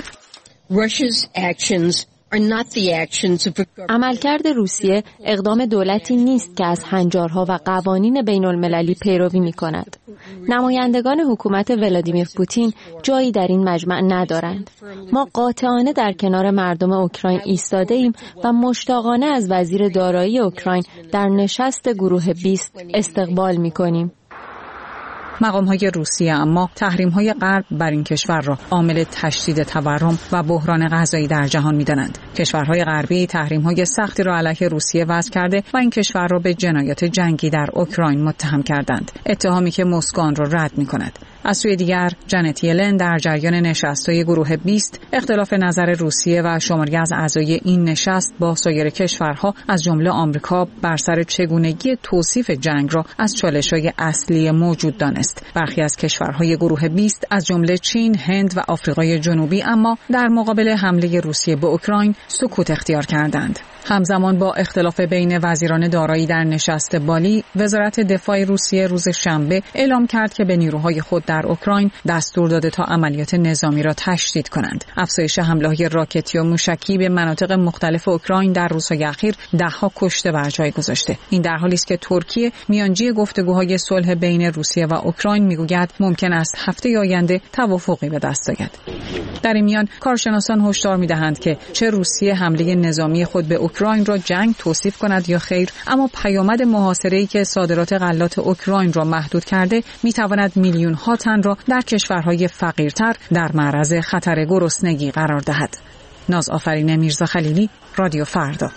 عملکرد روسیه اقدام دولتی نیست که از هنجارها و قوانین بین المللی پیروی می کند. نمایندگان حکومت ولادیمیر پوتین جایی در این مجمع ندارند. ما قاطعانه در کنار مردم اوکراین ایستاده ایم و مشتاقانه از وزیر دارایی اوکراین در نشست گروه 20 استقبال می کنیم. مقام‌های روسیه اما تحریم‌های غرب بر این کشور را عامل تشدید تورم و بحران غذایی در جهان می‌دانند. کشورهای غربی تحریم‌های سختی را علیه روسیه وضع کرده و این کشور را به جنایات جنگی در اوکراین متهم کردند، اتهامی که مسکو آن را رد می‌کند. از سوی دیگر جنت یلن در جریان نشست‌های گروه 20 اختلاف نظر روسیه و شماری از اعضای این نشست با سایر کشورها از جمله آمریکا بر سر چگونگی توصیف جنگ را از چالش‌های اصلی موجود دانست. برخی از کشورهای گروه 20 از جمله چین، هند و آفریقای جنوبی اما در مقابل حمله روسیه به اوکراین سکوت اختیار کردند. همزمان با اختلاف بین وزیران دارایی در نشست بالی، وزارت دفاع روسیه روز شنبه اعلام کرد که به نیروهای خود در اوکراین دستور داده تا عملیات نظامی را تشدید کنند. افزایش حمله‌های راکتی و موشکی به مناطق مختلف اوکراین در روزهای اخیر ده‌ها کشته بر جای گذاشته. این در حالی است که ترکیه میانجی گفتگوهای صلح بین روسیه و اوکراین میگوید ممکن است هفته آینده توافقی به دست آید. در این میان کارشناسان هشدار می‌دهند که چه روسیه حمله نظامی خود به اوکراین را جنگ توصیف کند یا خیر، اما پیامد محاصره‌ای که صادرات غلات اوکراین را محدود کرده می‌تواند میلیون‌ها تن را در کشورهای فقیرتر در معرض خطر گرسنگی قرار دهد. نازآفرین میرزا خلیلی، رادیو فردا.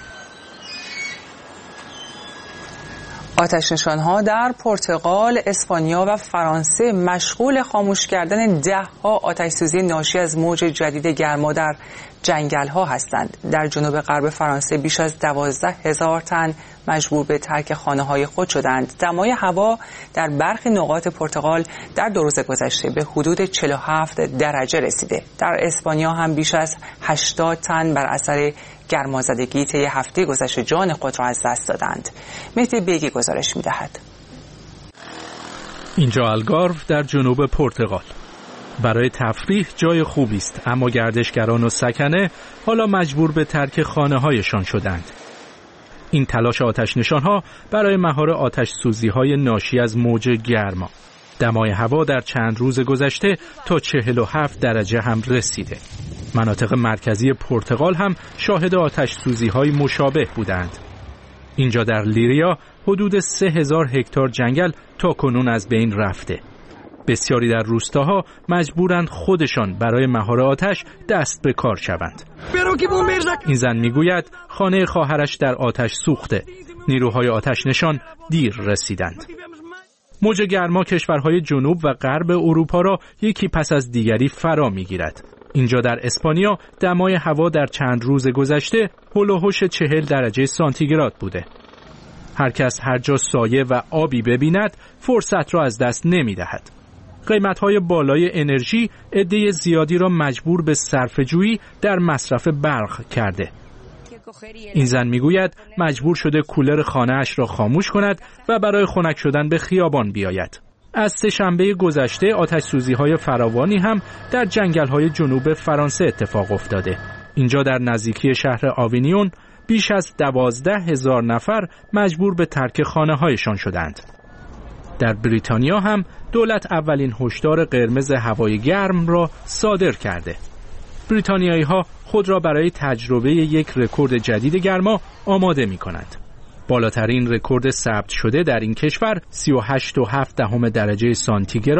آتش‌نشان‌ها در پرتغال، اسپانیا و فرانسه مشغول خاموش کردن ده‌ها آتش‌سوزی ناشی از موج جدید گرما در جنگل‌ها هستند. در جنوب غرب فرانسه بیش از 12,000 تن مجبور به ترک خانه‌های خود شدند. دمای هوا در برخی نقاط پرتغال در 2 روز گذشته به حدود 47 درجه رسیده. در اسپانیا هم بیش از 80 تن بر اثر گرمازدگی طی هفته گذشته جان خود را از دست دادند. مهدی بیگی گزارش می‌دهد. اینجا الگارو در جنوب پرتغال. برای تفریح جای خوبی است، اما گردشگران و سکنه حالا مجبور به ترک خانه‌هایشان شدند. این تلاش آتش‌نشان‌ها برای مهار آتش‌سوزی‌های ناشی از موج گرما. دمای هوا در چند روز گذشته تا 47 درجه هم رسیده. مناطق مرکزی پرتغال هم شاهد آتش‌سوزی‌های مشابه بودند. اینجا در لیریا حدود 3000 هکتار جنگل تا کنون از بین رفته. بسیاری در روستاها مجبورند خودشان برای مهار آتش دست به کار شوند. این زن میگوید خانه خواهرش در آتش سوخته. نیروهای آتش نشان دیر رسیدند. موج گرما کشورهای جنوب و غرب اروپا را یکی پس از دیگری فرا میگیرد. اینجا در اسپانیا دمای هوا در چند روز گذشته هول و هوش 40 درجه سانتیگراد بوده. هر کس هر جا سایه و آبی ببیند فرصت را از دست نمی‌دهد. قیمت‌های بالای انرژی عده زیادی را مجبور به صرفه‌جویی در مصرف برق کرده. این زن میگوید مجبور شده کولر خانه‌اش را خاموش کند و برای خنک شدن به خیابان بیاید. از سه‌شنبه گذشته آتش‌سوزی‌های فراوانی هم در جنگل‌های جنوب فرانسه اتفاق افتاده. اینجا در نزدیکی شهر آوینیون بیش از 12,000 نفر مجبور به ترک خانه‌هایشان شدند. در بریتانیا هم دولت اولین هشدار قرمز هوای گرم را صادر کرده. بریتانیایی‌ها خود را برای تجربه یک رکورد جدید گرما آماده می‌کنند. بالاترین رکورد ثبت شده در این کشور 38.7 درجه سانتیگراد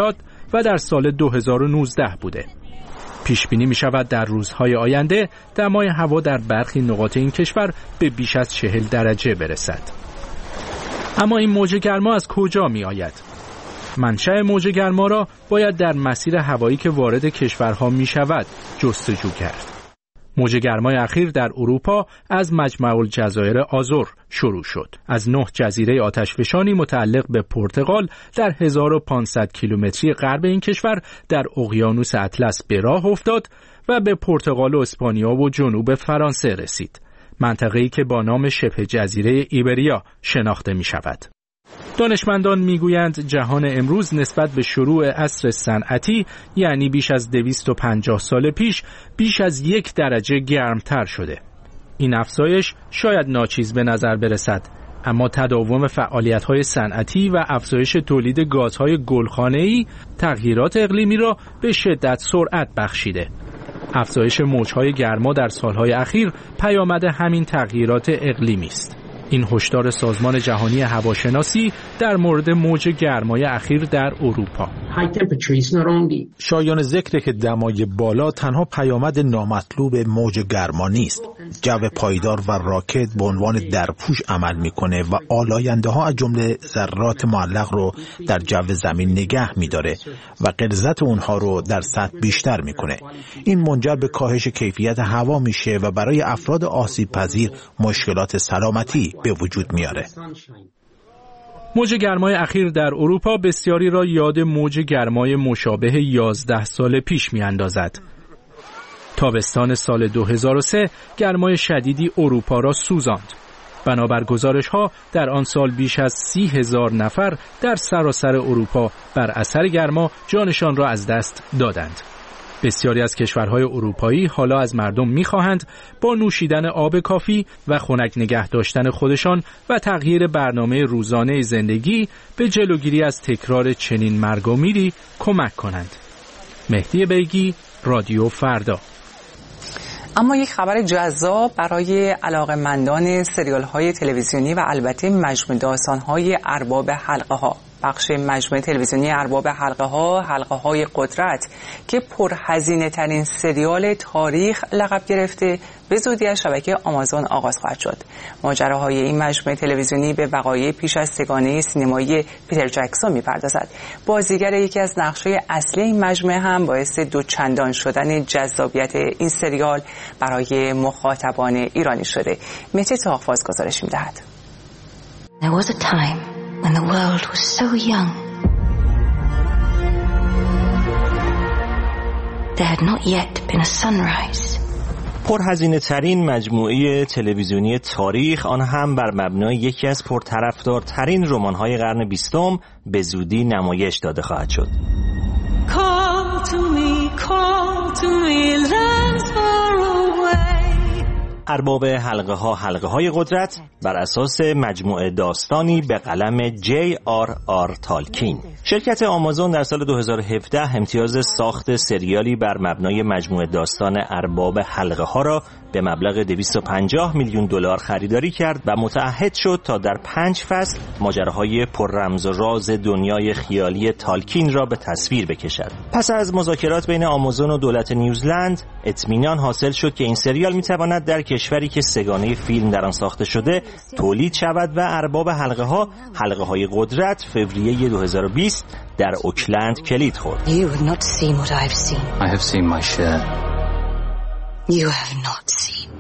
و در سال 2019 بوده. پیش بینی می شود در روزهای آینده دمای هوا در برخی نقاط این کشور به بیش از 40 درجه برسد. اما این موج گرما از کجا می آید؟ منشأ موج گرما را باید در مسیر هوایی که وارد کشورها می شود جستجو کرد. موج گرمای اخیر در اروپا از مجمع الجزایر آزور شروع شد. از 9 جزیره آتشفشانی متعلق به پرتغال در 1500 کیلومتری غرب این کشور در اقیانوس اطلس به راه افتاد و به پرتغال و اسپانیا و جنوب فرانسه رسید. منطقه‌ای که با نام شبه جزیره ایبریا شناخته می شود. دانشمندان میگویند جهان امروز نسبت به شروع عصر صنعتی یعنی بیش از 250 سال پیش بیش از 1 درجه گرمتر شده. این افزایش شاید ناچیز به نظر برسد، اما تداوم فعالیت‌های صنعتی و افزایش تولید گازهای گلخانه‌ای تغییرات اقلیمی را به شدت سرعت بخشیده. افزایش موج‌های گرما در سالهای اخیر پیامد همین تغییرات اقلیمی است. این هشدار سازمان جهانی هواشناسی در مورد موج گرمای اخیر در اروپا. شایان ذکر که دمای بالا تنها پیامد نامطلوب موج گرما نیست. جو پایدار و راکت به عنوان درپوش عمل میکنه و آلاینده ها از جمله ذرات معلق رو در جو زمین نگه میداره و غلظت اونها رو در سطح بیشتر میکنه. این منجر به کاهش کیفیت هوا میشه و برای افراد آسیب پذیر مشکلات سلامتی به وجود میاره. موج گرمای اخیر در اروپا بسیاری را یاد موج گرمای مشابه 11 سال پیش میاندازد. تابستان سال 2003 گرمای شدیدی اروپا را سوزاند. بنابر گزارش‌ها در آن سال بیش از 30,000 نفر در سراسر اروپا بر اثر گرما جانشان را از دست دادند. بسیاری از کشورهای اروپایی حالا از مردم می‌خواهند با نوشیدن آب کافی و خنک نگه داشتن خودشان و تغییر برنامه روزانه زندگی به جلوگیری از تکرار چنین مرگ و میری کمک کنند. مهدی بیگی، رادیو فردا. اما یک خبر جذاب برای علاقه‌مندان سریال‌های تلویزیونی و البته مجموعه داستان‌های ارباب حلقه‌ها. بخش مجموعه تلویزیونی ارباب حلقه‌های قدرت که پرهزینه ترین سریال تاریخ لقب گرفته به زودی از شبکه آمازون آغاز خواهد شد. ماجراهای این مجموعه تلویزیونی به وقایع پیش از سگانه سینمایی پیتر جکسون می‌پردازد. بازیگر یکی از نقش‌های اصلی این مجموعه هم باعث دوچندان شدن جذابیت این سریال برای مخاطبان ایرانی شده. مهدی طاق‌فاز گزارش می‌دهد. There was a time when the world was so young. There had not yet been a sunrise. پرهزینه ترین مجموعه تلویزیونی تاریخ، آن هم بر مبنای یکی از پرطرفدارترین رمان‌های قرن 20 به زودی نمایش داده خواهد شد. Call to me, lands far away. ارباب حلقه‌های قدرت بر اساس مجموعه داستانی به قلم J.R.R. تالکین. شرکت آمازون در سال 2017 امتیاز ساخت سریالی بر مبنای مجموعه داستان ارباب حلقه‌ها را به مبلغ $250 میلیون خریداری کرد و متعهد شد تا در 5 فصل ماجراهای پر رمز و راز دنیای خیالی تالکین را به تصویر بکشد. پس از مذاکرات بین آمازون و دولت نیوزلند، اطمینان حاصل شد که این سریال میتواند در کشوری که سگانه فیلم در آن ساخته شده تولید شود و ارباب حلقه‌های قدرت فوریه 2020 در اوکلند کلید خورد. You have not seen what I've seen. I have seen my share. You have not seen.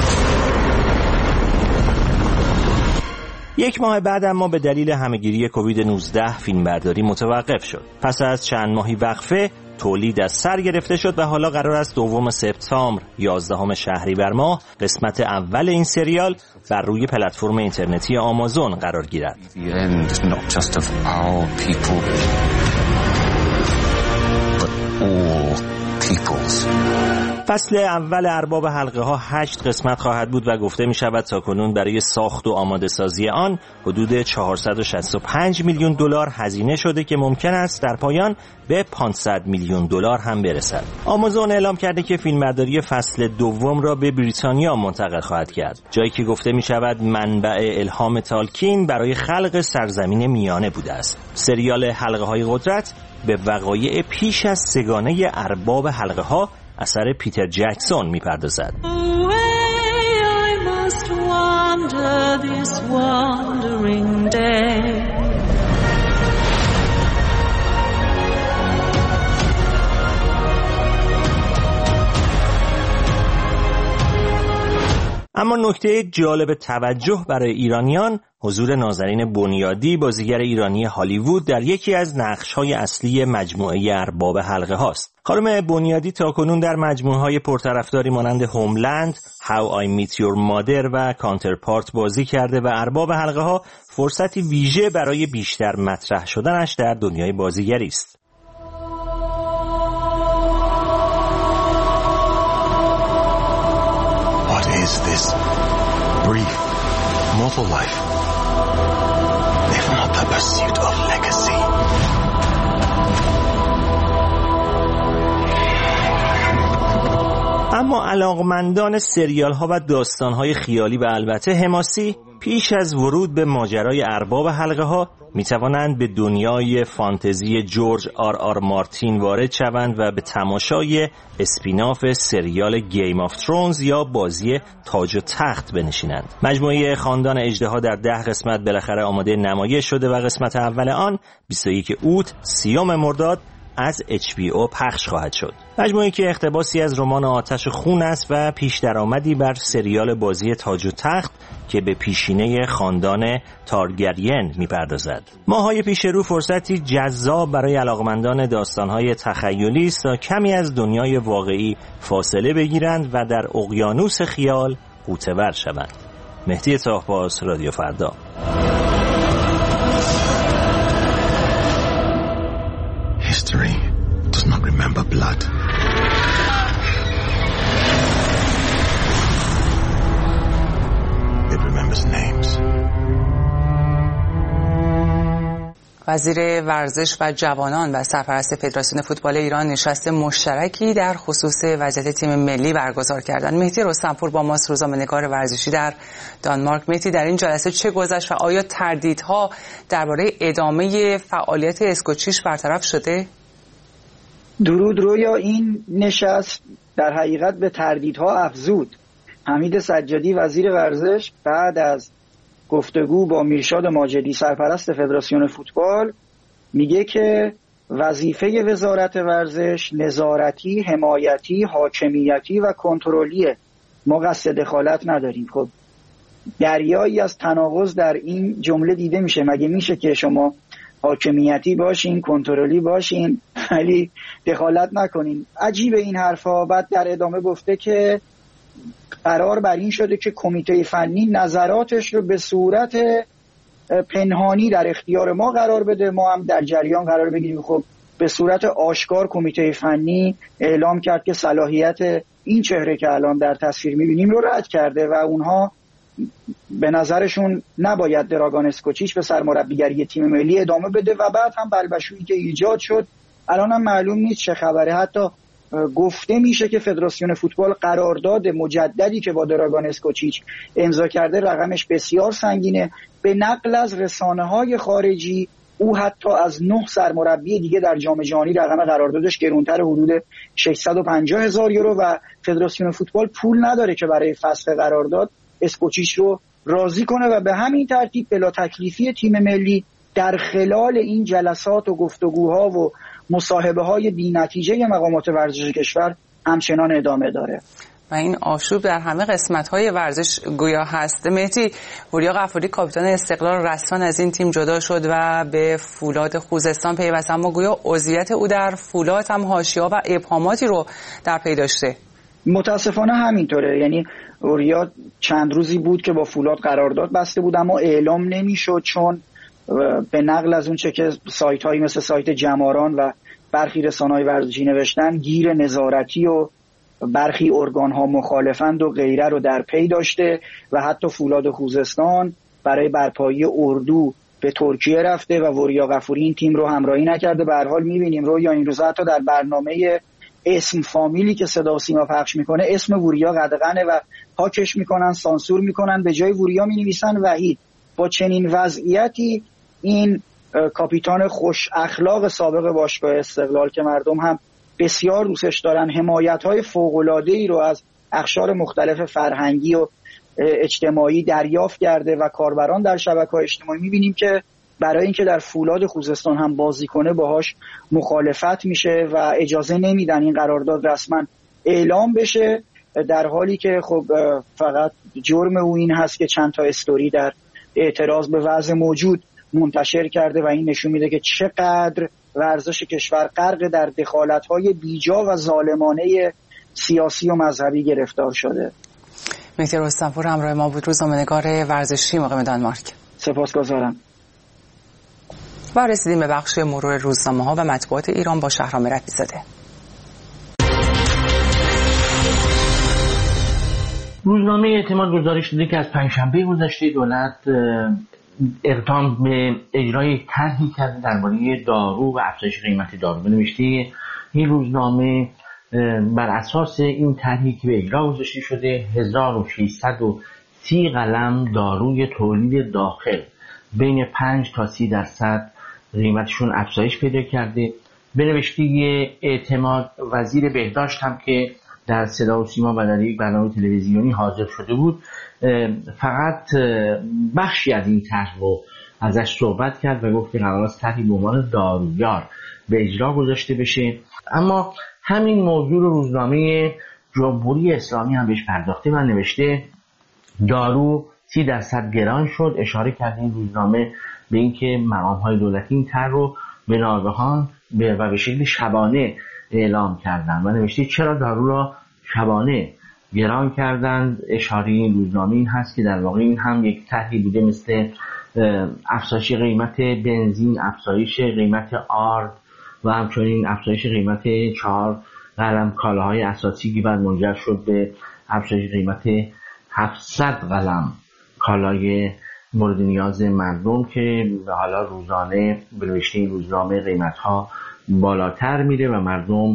یک ماه بعد اما به دلیل همهگیری کووید 19 فیلمبرداری متوقف شد. پس از چند ماهی وقفه تولید از سر گرفته شد و حالا قرار است 2 سپتامبر 11 شهریور ماه قسمت اول این سریال بر روی پلتفرم اینترنتی آمازون قرار گیرد. فصل اول ارباب حلقه‌ها 8 قسمت خواهد بود و گفته می شود تاکنون برای ساخت و آماده سازی آن حدود $465 میلیون هزینه شده که ممکن است در پایان به $500 میلیون هم برسد. آمازون اعلام کرده که فیلمبرداری فصل دوم را به بریتانیا منتقل خواهد کرد، جایی که گفته می شود منبع الهام تالکین برای خلق سرزمین میانه بوده است. سریال حلقه‌های قدرت به وقایع پیش از سگانه ارباب حلقه ها اثر پیتر جکسون میپردازد. اما نکته جالب توجه برای ایرانیان حضور نازنین بنیادی، بازیگر ایرانی هالیوود، در یکی از نقش‌های اصلی مجموعه ارباب حلقه هاست. خانم بنیادی تاکنون در مجموعه‌های پرطرفداری مانند هوملند، How I Met Your Mother و کانترپارت بازی کرده و ارباب حلقه ها فرصتی ویژه برای بیشتر مطرح شدنش در دنیای بازیگری است. What is this brief mortal life, if not the pursuit of legacy? اما علاقمندان سریال ها و داستان های خیالی و البته حماسی پیش از ورود به ماجرای ارباب حلقه ها می توانند به دنیای فانتزی جورج آر مارتین وارد شوند و به تماشای اسپیناف سریال گیم آف ترونز یا بازی تاج و تخت بنشینند. مجموعه خاندان اژدها در 10 قسمت بالاخره آماده نمایش شده و قسمت اول آن 21 اوت 30 مرداد از HBO پخش خواهد شد. مجموعه‌ای که اقتباسی از رمان آتش خون است و پیش درآمدی بر سریال بازی تاج و تخت که به پیشینه خاندان تارگرین می‌پردازد. ماه‌های پیش رو فرصتی جذاب برای علاقمندان داستان‌های تخیلی است تا کمی از دنیای واقعی فاصله بگیرند و در اقیانوس خیال غوطه‌ور شوند. مهدی طاه‌باز، رادیو فردا. History does not remember blood. It remembers names. وزیر ورزش و جوانان و سرپرست فدراسیون فوتبال ایران نشست مشترکی در خصوص وضعیت تیم ملی برگزار کردند. مهدی رستمپور با ماست، روزنامه‌نگار ورزشی در دانمارک. مهدی، در این جلسه چه گذشت و آیا تردیدها درباره ادامه فعالیت اسکوچیش برطرف شده؟ درود رویا. این نشست در حقیقت به تردیدها افزود. حمید سجادی وزیر ورزش بعد از گفتگو با میرشاد ماجدی سرپرست فدراسیون فوتبال میگه که وظیفه وزارت ورزش نظارتی، حمایتی، حاکمیتی و کنترلیه. ما قصد دخالت نداریم. خب دریایی از تناقض در این جمله دیده میشه. مگه میشه که شما حاکمیتی باشین، کنترلی باشین ولی دخالت نکنین؟ عجیب این حرفا. بعد در ادامه گفته که قرار بر این شده که کمیته فنی نظراتش رو به صورت پنهانی در اختیار ما قرار بده، ما هم در جریان قرار بگیریم. خب به صورت آشکار کمیته فنی اعلام کرد که صلاحیت این چهره که الان در تصویر میبینیم رو رد کرده و اونها به نظرشون نباید دراگان اسکوچیچ به سرمربیگری تیم ملی ادامه بده و بعد هم بلبشویی که ایجاد شد الان هم معلوم نیست چه خبره. حتی گفته میشه که فدراسیون فوتبال قرارداد مجددی که با دراگان اسکوچیچ امضا کرده رقمش بسیار سنگینه. به نقل از رسانه‌های خارجی او حتی از 9 سرمربی دیگه در جام جهانی رقم قراردادش گرونتر، حدود 650,000 یورو و فدراسیون فوتبال پول نداره که برای فسخ قرارداد اسکوچیچ رو راضی کنه و به همین ترتیب بلا تکلیفی تیم ملی در خلال این جلسات و گفتگوها و مصاحبه های بی نتیجه مقامات ورزش کشور همچنان ادامه داره و این آشوب در همه قسمت‌های ورزش گویا هست. مهدی، وریا غفوری کاپیتان استقلال رسما از این تیم جدا شد و به فولاد خوزستان پیوست، اما گویا عضویت او در فولاد هم حاشیه‌ها و ابهاماتی رو در پی داشته. متاسفانه همینطوره. یعنی وریا چند روزی بود که با فولاد قرارداد بسته بود اما اعلام نمی‌شد، چون به نقل از اون چه که سایت‌هایی مثل سایت جماران و برخی رسانه‌های ورزشی نوشتن، گیر نظارتی و برخی ارگان‌ها مخالفند و غیره رو در پی داشته و حتی فولاد خوزستان برای برپایی اردو به ترکیه رفته و وریا غفوری این تیم رو همراهی نکرده. به هر حال می‌بینیم رویا این روزا حتی در برنامه اسم فامیلی که صدا و سیما پخش میکنه اسم وریا قدغنه و پاکش میکنن، سانسور میکنن، به جای وریا مینویسن وحید. با چنین وضعیتی این کاپیتان خوش اخلاق سابق باشگاه استقلال که مردم هم بسیار دوستش دارن، حمایت‌های فوق‌العاده‌ای رو از اقشار مختلف فرهنگی و اجتماعی دریافت کرده و کاربران در شبکه‌های اجتماعی می‌بینیم که برای اینکه در فولاد خوزستان هم بازی کنه باهاش مخالفت میشه و اجازه نمیدن این قرارداد رسما اعلام بشه، در حالی که خب فقط جرم او این هست که چند تا استوری در اعتراض به وضع موجود منتشر کرده و این نشون میده که چقدر ورزش کشور غرق در دخالت‌های بیجا و ظالمانه سیاسی و مذهبی گرفتار شده. مهدی رستمپور همراه ما بود، روزنامه‌نگار ورزشی مقیم دانمارک. سپاسگزارم. و رسیدیم به بخش مرور روزنامه‌ها و مطبوعات ایران با شهرام رفیع‌زاده. روزنامه اعتماد گزارش داده که از پنجشنبه گذشته دولت اقدام به اجرای طرحی کرده درباره دارو و افزایش قیمت دارو. بنوشته این روزنامه بر اساس این طرحی که به اجرا گذاشته شده 1630 قلم داروی تولید داخل بین 5 تا 30% قیمتشون افزایش پیدا کرده. به نوشته اعتماد وزیر بهداشت هم که در صدا و سیما و در یک برنامه تلویزیونی حاضر شده بود فقط بخشی از این طرح رو ازش صحبت کرد و گفت که قرار است طرحی به عنوان دارویار به اجرا گذاشته بشه. اما همین موضوع رو روزنامه جمهوری اسلامی هم بهش پرداخته و نوشته دارو 30% گران شد. اشاره کرده این روزنامه به اینکه مقام‌های دولتی این طرح رو به ناگهان و به شکل شبانه اعلام کردن و نوشته چرا دارو را شبانه گران کردند. اشاره این روزنامه این هست که در واقع این هم یک طرحی بوده مثل افزایش قیمت بنزین، افزایش قیمت آرد و همچنین افزایش قیمت 4 قلم کالاهای اساسی که بعد منجر شد به افزایش قیمت 700 قلم کالای مورد نیاز مردم که حالا روزانه به نوشته این روزنامه قیمت‌ها بالاتر میره و مردم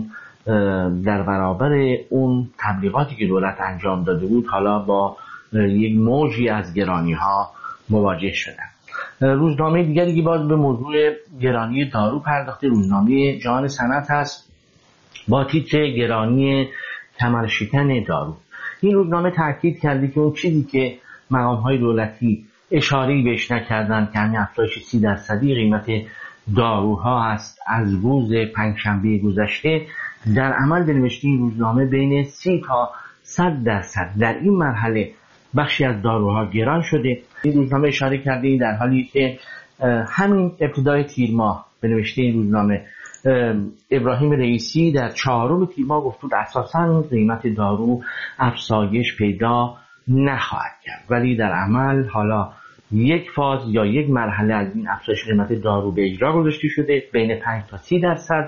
در برابر اون تبلیغاتی که دولت انجام داده بود حالا با یک موجی از گرانی‌ها مواجه شدن. روزنامه دیگری که باز به موضوع گرانی دارو پرداخته روزنامه جهان صنعت هست با تیتر گرانی کمرشکن دارو. این روزنامه تاکید کرده که اون چیزی که مقام‌های دولتی اشاره‌ای بهش نکردن که همین افزایش 30% قیمت داروها هست از روز پنجشنبه گذشته، در عمل به نوشته این روزنامه بین 30 تا 100% در این مرحله بخشی از داروها گران شده. این روزنامه اشاره کرده این در حالی که همین ابتدای تیر ماه به نوشته این روزنامه ابراهیم رئیسی در 4 تیر ماه گفت بود اساساً قیمت دارو افزایش پیدا نخواهد کرد، ولی در عمل حالا یک فاز یا یک مرحله از این افزایش قیمت دارو به اجرا گذاشته شده. بین 5 تا 30%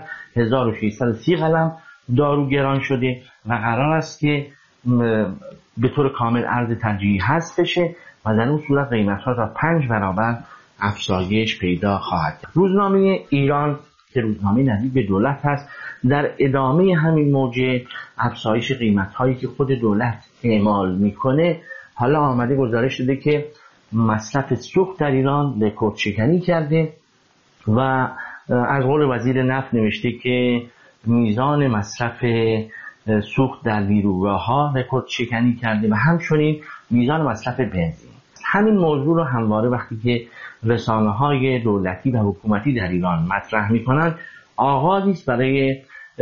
1630 قلم دارو گران شده و قرار است که به طور کامل ارز ترجیحی حذف بشه و در اون صورت قیمت‌ها تا 5 برابر افزایش پیدا خواهد کرد. روزنامه ایران که روزنامه نزدیک به دولت هست در ادامه همین موج افزایش قیمت‌هایی که خود دولت اعمال میکنه حالا آمده گزارش داده که مصرف سوخت در ایران رکورد شکنی کرده و از قول وزیر نفت نوشته که میزان مصرف سوخت در نیروگاه‌ها رکورد شکنی کرده و همچنین میزان مصرف بنزین. همین موضوع رو همواره وقتی که رسانه‌های دولتی و حکومتی در ایران مطرح می‌کنند آغازی است برای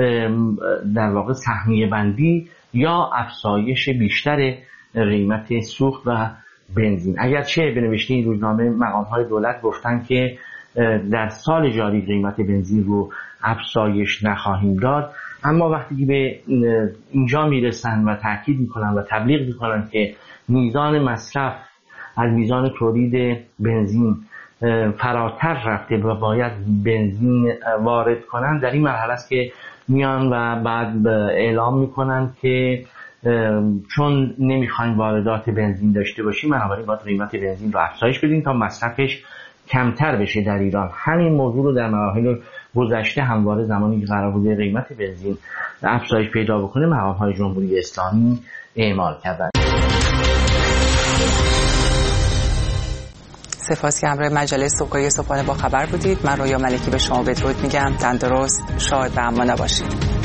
در واقع سهمیه بندی یا افزایش بیشتر قیمت سوخت و بنزین. اگرچه به نوشته این روزنامه مقام‌های دولت گفتن که در سال جاری قیمت بنزین رو افزایش نخواهیم داد، اما وقتی که به اینجا میرسن و تاکید میکنن و تبلیغ میکنن که میزان مصرف از میزان تولید بنزین فراتر رفته و باید بنزین وارد کنن، در این مرحله است که میان و بعد اعلام میکنن که چون نمیخوایم واردات بنزین داشته باشیم بنابراین باید قیمت بنزین رو افزایش بدیم تا مصرفش کمتر بشه در ایران. همین موضوع رو در مراحل گذشته همواره زمانی که قرار بوده قیمت بنزین افزایش پیدا بکنه مقام‌های جمهوری اسلامی اعمال کردند. سپاس که همراه مجله صبحگاهی صبحانه با خبر بودید. من رویا ملکی به شما بدرود میگم. تندرست، شاد و امان باشید.